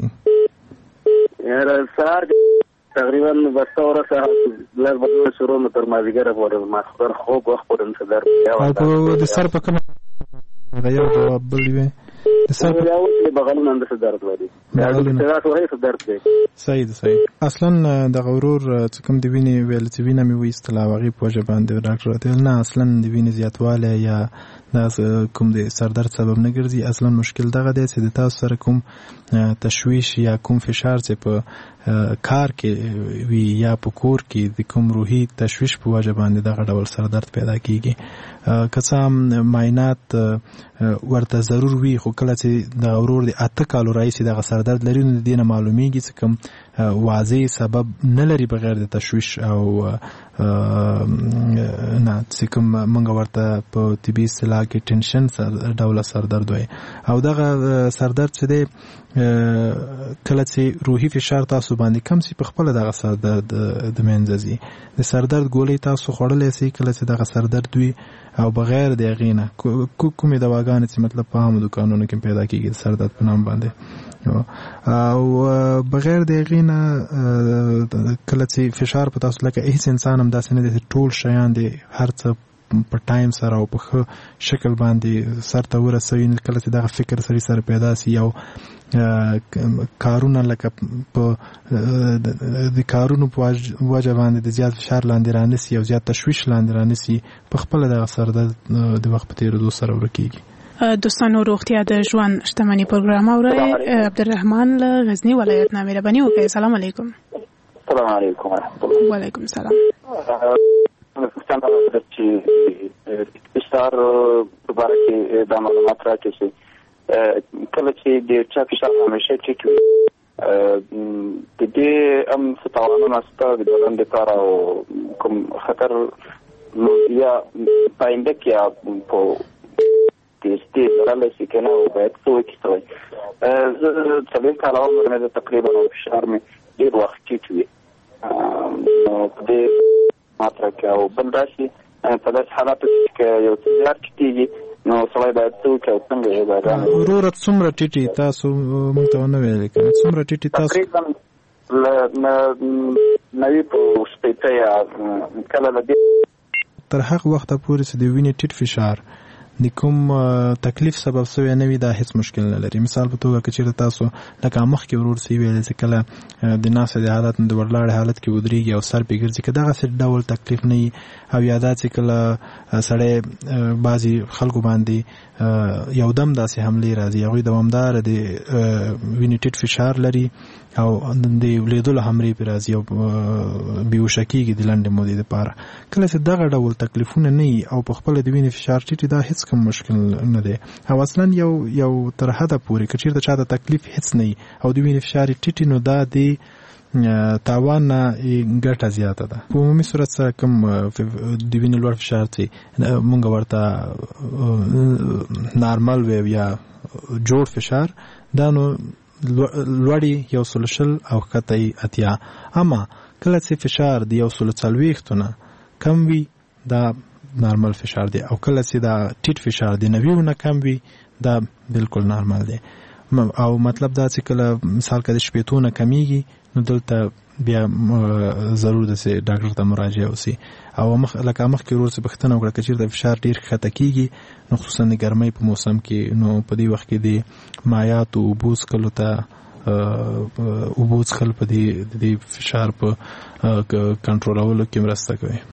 یاره سهار تقریبا بسته ورسه لږ بدلون شروع نو تر مازدیګره پورې ماخوستن خوب وخت پورې څه درد او د سر په کومه یو جواب بل وي د سر په بغلونه هم څه درد لري څه درد دی. صحیح اصلا د غرور څه کوم د وینې ویل چې وینه مې وایستله او هغې په وجه باندې ډاکټر راته ویل نه اصلا د وینې زیاتوالی یا دا کوم د سر درد سبب نه ګرځي. اصلا مشکل دغه دی چې د تاسو سره کوم تشویش یا کوم فشار چې په کار کې وي یا په کور کې د کوم روحي تشویش په وجه باندې دغه ډول سر درد پیدا کیږي. که څه هم معاینات ورته ضرور وي خو کله چې د ورور د 8 کالو راهیسې دغه سر درد لري نو د دې نه معلومیږي چې کوم واضح سبب نه لري بغیر د تشویش او نه چې کوم موږ ورته په طبي اصطلاح کې ټینشن ډوله سر درد وایي. او دغه سر درد چې دی کله چې روحي فشار تاسو باندې کم سي په خپل دغه سر درد د منځ ځي. د سر درد ګولۍ تاسو خوړلې سي کله چې دغه سر درد وي او بغیر د غینه کومې دواګانې چې مطلب په عامو دکانونو کې پیدا کیږي سر درد په نام باندې او بغیر د غینه کله چې فشار په تاسو لکه هیڅ انسان هم داسې نه دی ټول شیان دی هر څه په ټایم سره او په شکل باندې سر ته ورسوي کله چې دغه فکر سره پیدا سي او کارونه لکه په د کارونو په وجه باندې د زیات فشار لاندې رانسي او زیات تشویش لاندې رانسي په خپل دغه سر د وخت په تیرېدو سره ورکیږي. دوستانو روغتیا د ژوند شتمني پروګرام اورئ. عبدالرحمن له غزنی ولایت نه مهرباني وکړئ. سلام علیکم. سلام علیکم ورحمۃ اللہ. وعلیکم السلام. چې فشار دوباره کې د معلومات راکړي چې کله چې د چا فشار همیشه ټیټ وي د دې هم څه تاوانونه شته د بدن لپاره او کوم خطر یا پاینده کې په دې لرل شي کنه او باید څه وکړي. زه څلور کاله عمر مې تقریبا فشار مې ډېر وخت ټیټ وي نو په دې ماته کې او بل راشي په داسې حالاتو کې یو څه زیات کېږي نو سړی باید څه وکړي او څنګه یې باید وروره څومره ټیټي تاسو موږ ته ونه ویلې کنه څومره ټیټي تاسو تقریبا نوي په شپېته یا کله له دې تر هغه وخته پورې چې د وینې ټیټ فشار د کوم تکلیف سبب شوی نه وي دا هیڅ مشکل نه لري. مثال په توګه چې تاسو لکه مخکې ورور سی ویل چې کله د ناسې د حالت د ورلاړ حالت کې ودرېږي او سر پې ګرځي که دغه څه ډول تکلیف نه وي او یا دا چې کله سړی بعضې خلکو باندې یو دم داسې حملې راځي هغوی دوامداره د وینې ټیټ فشار لري او د ولیدلو حملې پرې راځي او بېهوشه کېږي د لنډې مودې دپاره. کله چې دغه ډول تکلیفونه نه وي او په خپله د وینې فشار ټیټ دا هیڅ کوم مشکل نه دی او اصلا یو تر حده پورې که چېرته چا ته تکلیف هیڅ نه وي او د وینې فشار ټیټ نو دا د تاوان نه ګټه زیاته ده. په عمومي صورت سره کوم د وینې لوړ فشار چې مونږ ورته نارمل وي یا جوړ فشار دا نو لوړی 120 او کتای اتیا، اما کله چې فشار دی 140 نه کم وي دا نارمل فشار دی، او کله چې دا ټیټ فشار دی 90 نه کم وي دا بالکل نارمل دی. او مطلب دا چې کله مثال کده شپېتونه کمیږي نو دلته بیا ضرور ده چې ډاکټر ته مراجعه وسی. او لکه مخکې ورور څه پښتنه وکړه چې د فشار ډیر ښکته کیږي نو خصوصا د ګرمۍ په موسم کې نو په دې وخت کې د مایعات او اوبو څښلو ته اوبو څښل په دې فشار په کنټرولولو کې مرسته کوي.